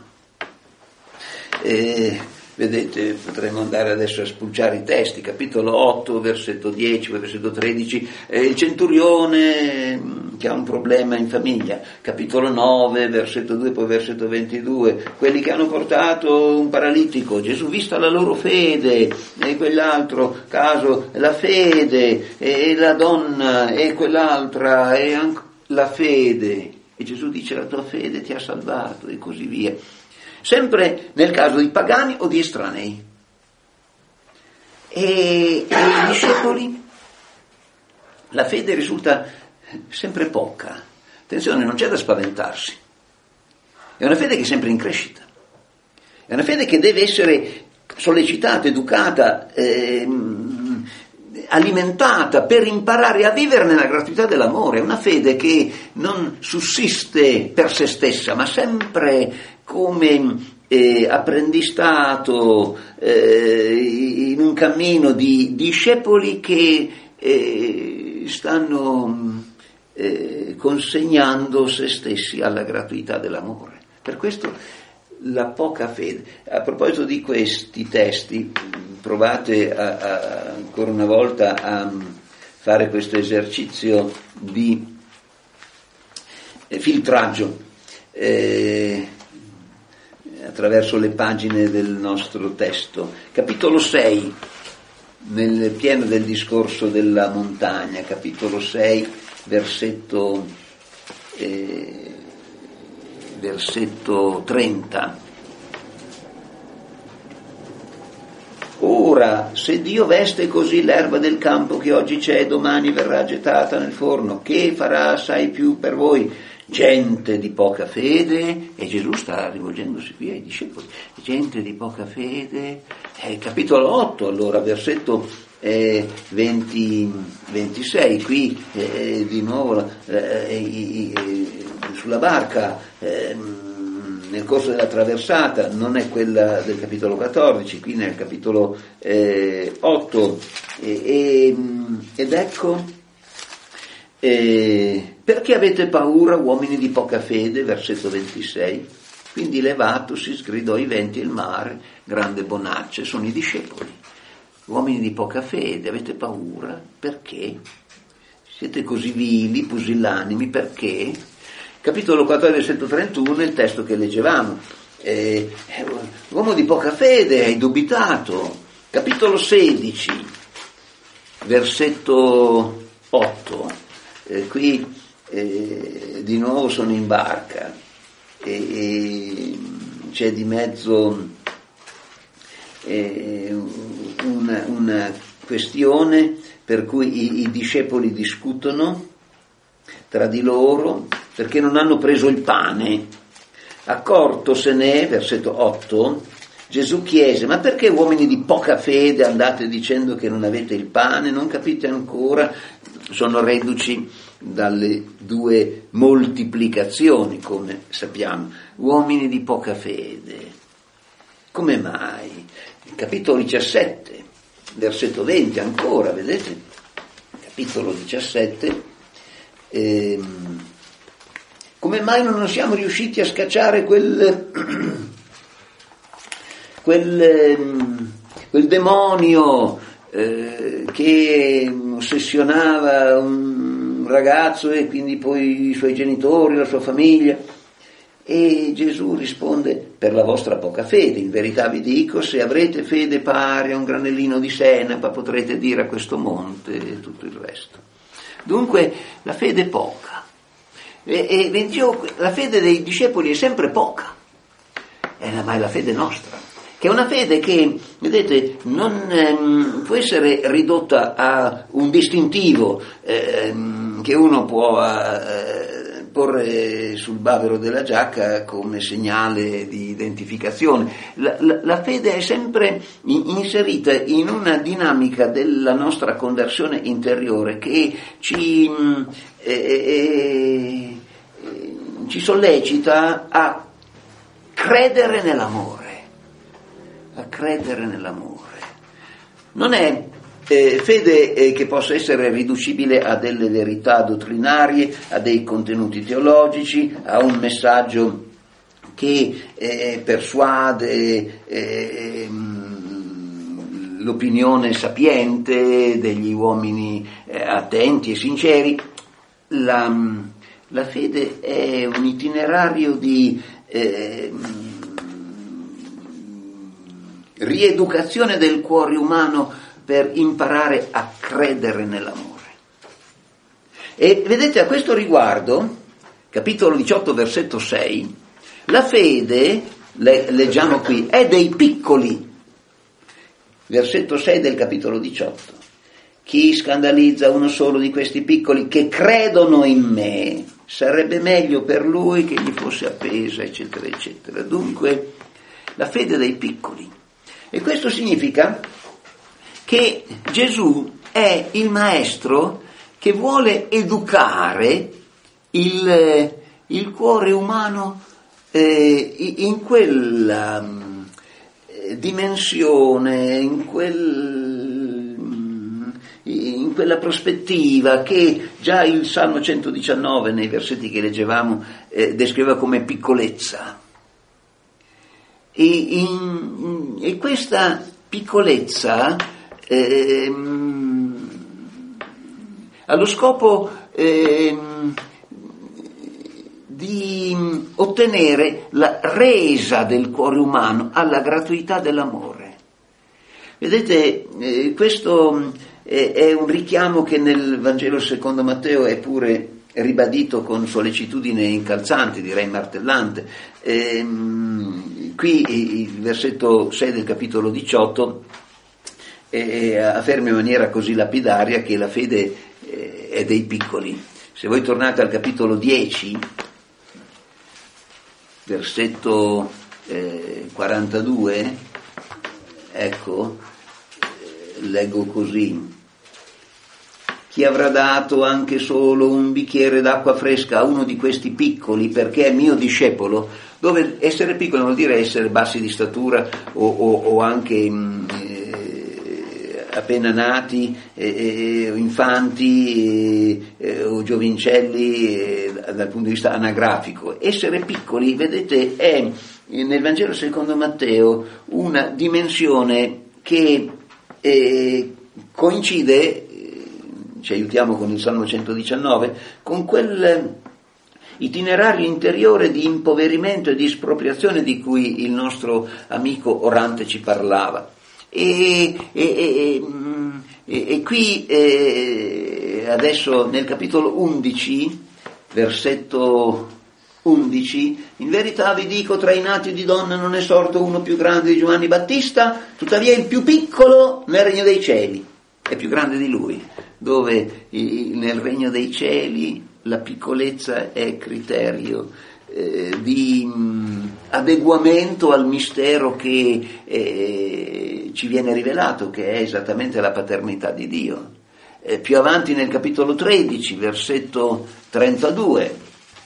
Eh, vedete, potremmo andare adesso a spulciare i testi, capitolo otto, versetto dieci, versetto tredici, eh, il centurione che ha un problema in famiglia, capitolo nove, versetto due, poi versetto ventidue, quelli che hanno portato un paralitico, Gesù vista la loro fede, e quell'altro caso la fede, e la donna, e quell'altra, e anche la fede, e Gesù dice la tua fede ti ha salvato, e così via. Sempre nel caso di pagani o di estranei. E, e i discepoli, la fede risulta sempre poca. Attenzione, non c'è da spaventarsi. È una fede che è sempre in crescita. È una fede che deve essere sollecitata, educata, ehm, alimentata per imparare a vivere nella gratuità dell'amore. È una fede che non sussiste per se stessa, ma sempre come eh, apprendistato eh, in un cammino di discepoli che eh, stanno eh, consegnando se stessi alla gratuità dell'amore. Per questo la poca fede. A proposito di questi testi, provate a, a, ancora una volta a fare questo esercizio di eh, filtraggio. Eh, attraverso le pagine del nostro testo. Capitolo sei, nel pieno del discorso della montagna, capitolo sei, versetto, eh, versetto trenta. Ora, se Dio veste così l'erba del campo che oggi c'è e domani verrà gettata nel forno, che farà assai più per voi, gente di poca fede? E Gesù sta rivolgendosi qui ai discepoli, gente di poca fede. Eh, capitolo otto, allora, versetto eh, venti, ventisei, qui eh, di nuovo eh, eh, eh, sulla barca, eh, nel corso della traversata, non è quella del capitolo quattordici, qui nel capitolo eh, otto, e, e, ed ecco, eh, perché avete paura, uomini di poca fede, versetto ventisei, quindi levatosi sgridò i venti e il mare, grande bonaccia, sono i discepoli, uomini di poca fede, avete paura, perché? Siete così vili, pusillanimi, perché? Capitolo quattordici, versetto trentuno, il testo che leggevamo. Eh, uomo di poca fede, hai dubitato. Capitolo sedici, versetto otto. Eh, qui eh, di nuovo sono in barca e, e c'è di mezzo eh, una, una questione per cui i, i discepoli discutono tra di loro perché non hanno preso il pane. Accortosene, versetto otto, Gesù chiese: ma perché uomini di poca fede andate dicendo che non avete il pane? Non capite ancora? Sono reduci dalle due moltiplicazioni, come sappiamo. Uomini di poca fede. Come mai? Capitolo diciassette, versetto venti ancora, vedete? Capitolo diciassette. Ehm, come mai non siamo riusciti a scacciare quel, quel, quel demonio eh, che ossessionava un ragazzo e quindi poi i suoi genitori, la sua famiglia? E Gesù risponde: per la vostra poca fede, in verità vi dico, se avrete fede pari a un granellino di senape potrete dire a questo monte e tutto il resto. Dunque la fede è poca. E, e la fede dei discepoli è sempre poca, è la, ma è la fede nostra, che è una fede che, vedete, non ehm, può essere ridotta a un distintivo ehm, che uno può eh, porre sul bavero della giacca come segnale di identificazione. La, la, la fede è sempre inserita in una dinamica della nostra conversione interiore che ci eh, eh, ci sollecita a credere nell'amore, a credere nell'amore. Non è eh, fede eh, che possa essere riducibile a delle verità dottrinarie, a dei contenuti teologici, a un messaggio che eh, persuade eh, l'opinione sapiente degli uomini eh, attenti e sinceri. La, La fede è un itinerario di eh, rieducazione del cuore umano per imparare a credere nell'amore. E vedete, a questo riguardo, capitolo diciotto, versetto sei, la fede, le, leggiamo qui, è dei piccoli. Versetto sei del capitolo diciotto. Chi scandalizza uno solo di questi piccoli che credono in me, sarebbe meglio per lui che gli fosse appesa, eccetera, eccetera. Dunque, la fede dei piccoli. E questo significa che Gesù è il maestro che vuole educare il, il cuore umano eh, in quella eh, dimensione, in quel in quella prospettiva che già il Salmo centodiciannove, nei versetti che leggevamo, eh, descriveva come piccolezza. E, in, e questa piccolezza eh, ha lo scopo eh, di ottenere la resa del cuore umano alla gratuità dell'amore. Vedete, eh, questo eh, è un richiamo che nel Vangelo secondo Matteo è pure ribadito con sollecitudine incalzante, direi martellante. Ehm, qui il versetto sei del capitolo diciotto eh, afferma in maniera così lapidaria che la fede eh, è dei piccoli. Se voi tornate al capitolo dieci, versetto eh, quarantadue, ecco, eh, leggo così: chi avrà dato anche solo un bicchiere d'acqua fresca a uno di questi piccoli perché è mio discepolo? Dove essere piccolo vuol dire essere bassi di statura o, o, o anche mh, eh, appena nati, eh, eh, infanti eh, o giovincelli eh, dal punto di vista anagrafico. Essere piccoli, vedete, è nel Vangelo secondo Matteo una dimensione che eh, coincide, ci aiutiamo con il Salmo centodiciannove, con quel itinerario interiore di impoverimento e di espropriazione di cui il nostro amico orante ci parlava. E, e, e, e, e qui eh, adesso nel capitolo undici, versetto undici, in verità vi dico, tra i nati di donna non è sorto uno più grande di Giovanni Battista, tuttavia il più piccolo nel regno dei cieli è più grande di lui. Dove nel regno dei cieli la piccolezza è criterio eh, di mh, adeguamento al mistero che eh, ci viene rivelato, che è esattamente la paternità di Dio. Eh, più avanti nel capitolo tredici, versetto trentadue,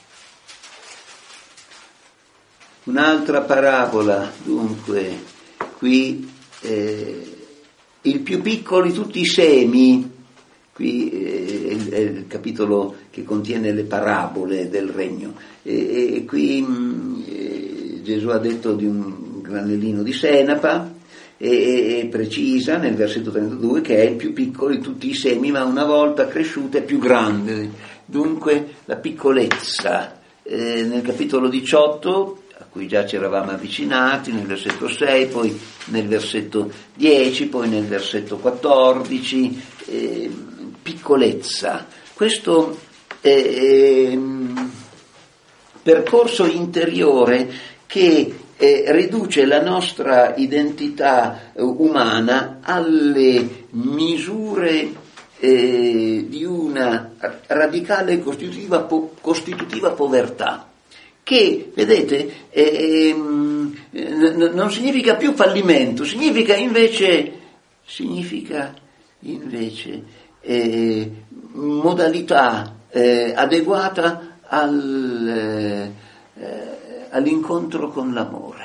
un'altra parabola, dunque, qui eh, il più piccolo di tutti i semi. Qui è il capitolo che contiene le parabole del regno, e, e qui mh, Gesù ha detto di un granellino di senape e, e precisa nel versetto trentadue che è il più piccolo di tutti i semi, ma una volta cresciuto è più grande. Dunque la piccolezza. Eh, nel capitolo diciotto, a cui già ci eravamo avvicinati, nel versetto sei, poi nel versetto dieci, poi nel versetto quattordici, eh, piccolezza, questo eh, percorso interiore che eh, riduce la nostra identità eh, umana alle misure eh, di una radicale costitutiva, po- costitutiva povertà, che, vedete, eh, n- non significa più fallimento, significa invece, significa invece Eh, modalità eh, adeguata al, eh, all'incontro con l'amore,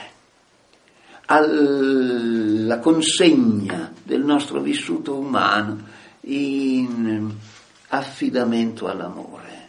alla consegna del nostro vissuto umano in affidamento all'amore.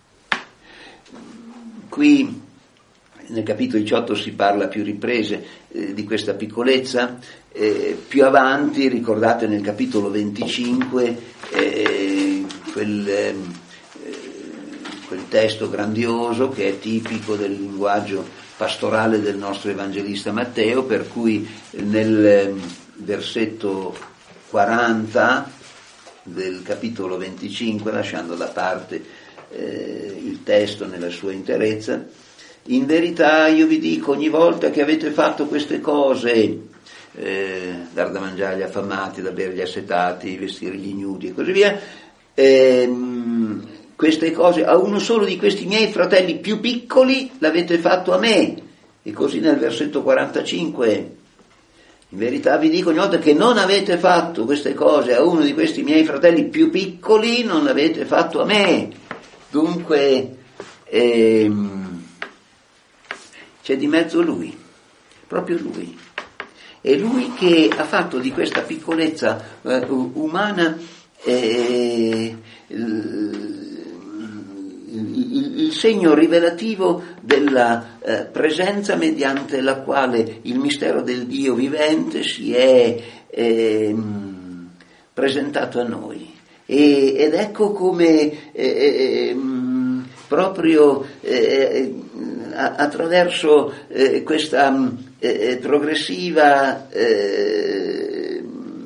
Qui nel capitolo diciotto si parla a più riprese eh, di questa piccolezza. Eh, più avanti, ricordate nel capitolo venticinque, eh, quel, eh, quel testo grandioso che è tipico del linguaggio pastorale del nostro evangelista Matteo, per cui nel eh, versetto quaranta del capitolo venticinque, lasciando da parte eh, il testo nella sua interezza, in verità io vi dico, ogni volta che avete fatto queste cose, eh, dar da mangiare agli affamati, da bere agli assetati, vestire gli ignudi e così via, ehm, queste cose a uno solo di questi miei fratelli più piccoli l'avete fatto a me. E così nel versetto quarantacinque, in verità vi dico, ogni volta che non avete fatto queste cose a uno di questi miei fratelli più piccoli, non l'avete fatto a me. Dunque ehm, c'è di mezzo lui, proprio lui. È lui che ha fatto di questa piccolezza eh, umana eh, il, il, il segno rivelativo della eh, presenza mediante la quale il mistero del Dio vivente si è eh, presentato a noi. E, ed ecco come eh, eh, proprio eh, a, attraverso eh, questa eh, progressiva eh,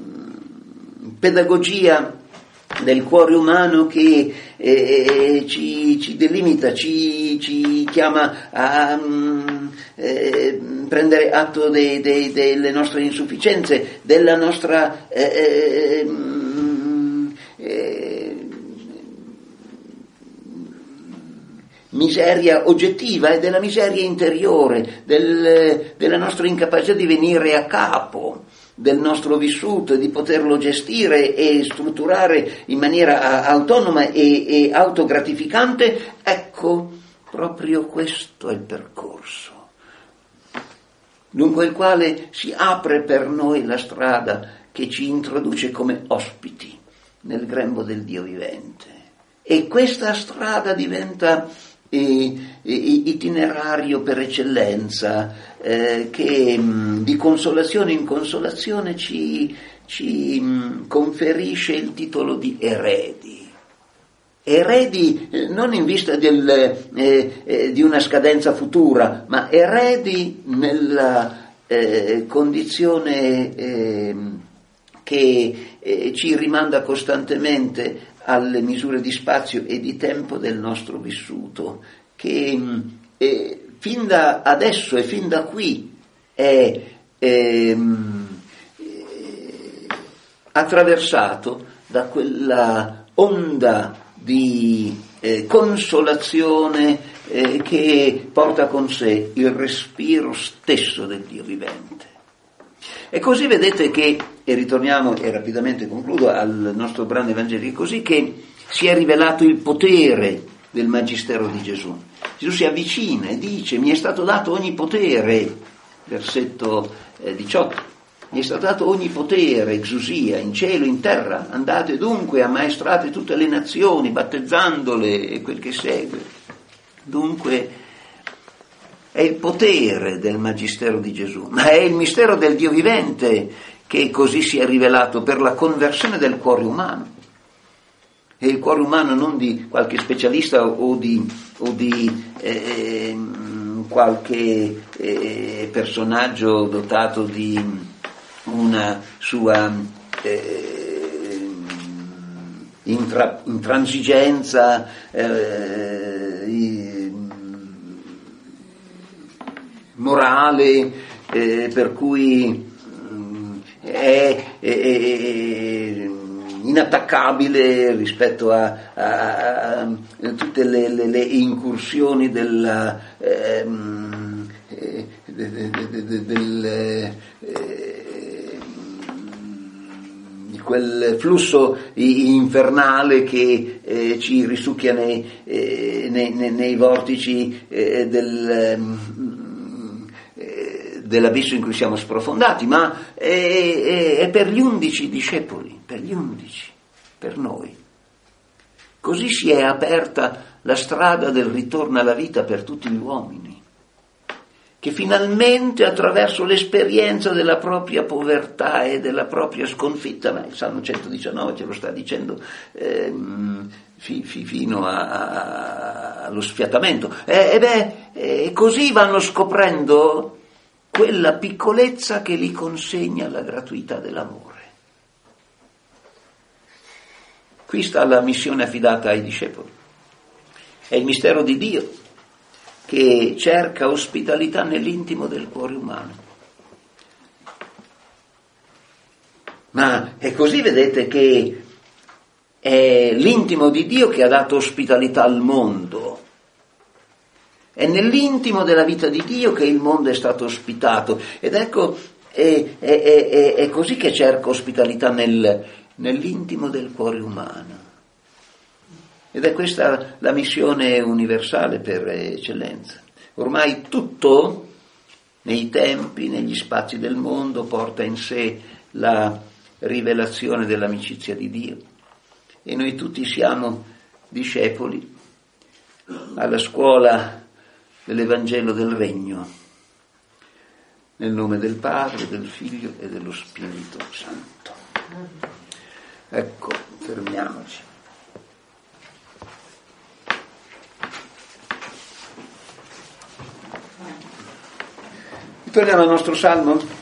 pedagogia del cuore umano che eh, ci, ci delimita, ci, ci chiama a um, eh, prendere atto dei, dei, delle nostre insufficienze, della nostra eh, eh, miseria oggettiva e della miseria interiore, del, della nostra incapacità di venire a capo del nostro vissuto e di poterlo gestire e strutturare in maniera autonoma e, e autogratificante. Ecco, proprio questo è il percorso lungo il quale si apre per noi la strada che ci introduce come ospiti nel grembo del Dio vivente, e questa strada diventa eh, itinerario per eccellenza, eh, che mh, di consolazione in consolazione ci, ci mh, conferisce il titolo di eredi. Eredi eh, non in vista del, eh, eh, di una scadenza futura, ma eredi nella eh, condizione eh, che eh, ci rimanda costantemente alle misure di spazio e di tempo del nostro vissuto, che eh, fin da adesso e fin da qui è ehm, eh, attraversato da quella onda di eh, consolazione eh, che porta con sé il respiro stesso del Dio vivente. E così vedete che, e ritorniamo e rapidamente concludo al nostro brano evangelico, così che si è rivelato il potere del magistero di Gesù. Gesù si avvicina e dice: mi è stato dato ogni potere, versetto eh, diciotto, mi è stato dato ogni potere, exousia, in cielo, in terra, andate dunque, ammaestrate tutte le nazioni, battezzandole e quel che segue. Dunque è il potere del magistero di Gesù, ma è il mistero del Dio vivente che così si è rivelato per la conversione del cuore umano. E il cuore umano non di qualche specialista o di, o di eh, qualche eh, personaggio dotato di una sua eh, intra, intransigenza eh, morale, eh, per cui mh, è, è, è inattaccabile rispetto a, a, a tutte le, le, le incursioni della, eh, eh, de, de, de, de, del, eh, di quel flusso infernale che eh, ci risucchia nei, eh, nei, nei, nei vortici eh, del dell'abisso in cui siamo sprofondati, ma è, è, è per gli undici discepoli, per gli undici, per noi. Così si è aperta la strada del ritorno alla vita per tutti gli uomini, che finalmente attraverso l'esperienza della propria povertà e della propria sconfitta, ma il Salmo centodiciannove ce lo sta dicendo ehm, fi, fi, fino a, a, allo sfiatamento, e, e beh, e così vanno scoprendo quella piccolezza che li consegna la gratuità dell'amore. Qui sta la missione affidata ai discepoli. È il mistero di Dio che cerca ospitalità nell'intimo del cuore umano. Ma è così, vedete, che è l'intimo di Dio che ha dato ospitalità al mondo. È nell'intimo della vita di Dio che il mondo è stato ospitato, ed ecco, è, è, è, è così che cerca ospitalità nel, nell'intimo del cuore umano. Ed è questa la missione universale per eccellenza. Ormai tutto, nei tempi, negli spazi del mondo, porta in sé la rivelazione dell'amicizia di Dio. E noi tutti siamo discepoli alla scuola dell'Evangelo del Regno, nel nome del Padre, del Figlio e dello Spirito Santo. Ecco, fermiamoci. Torniamo al nostro salmo.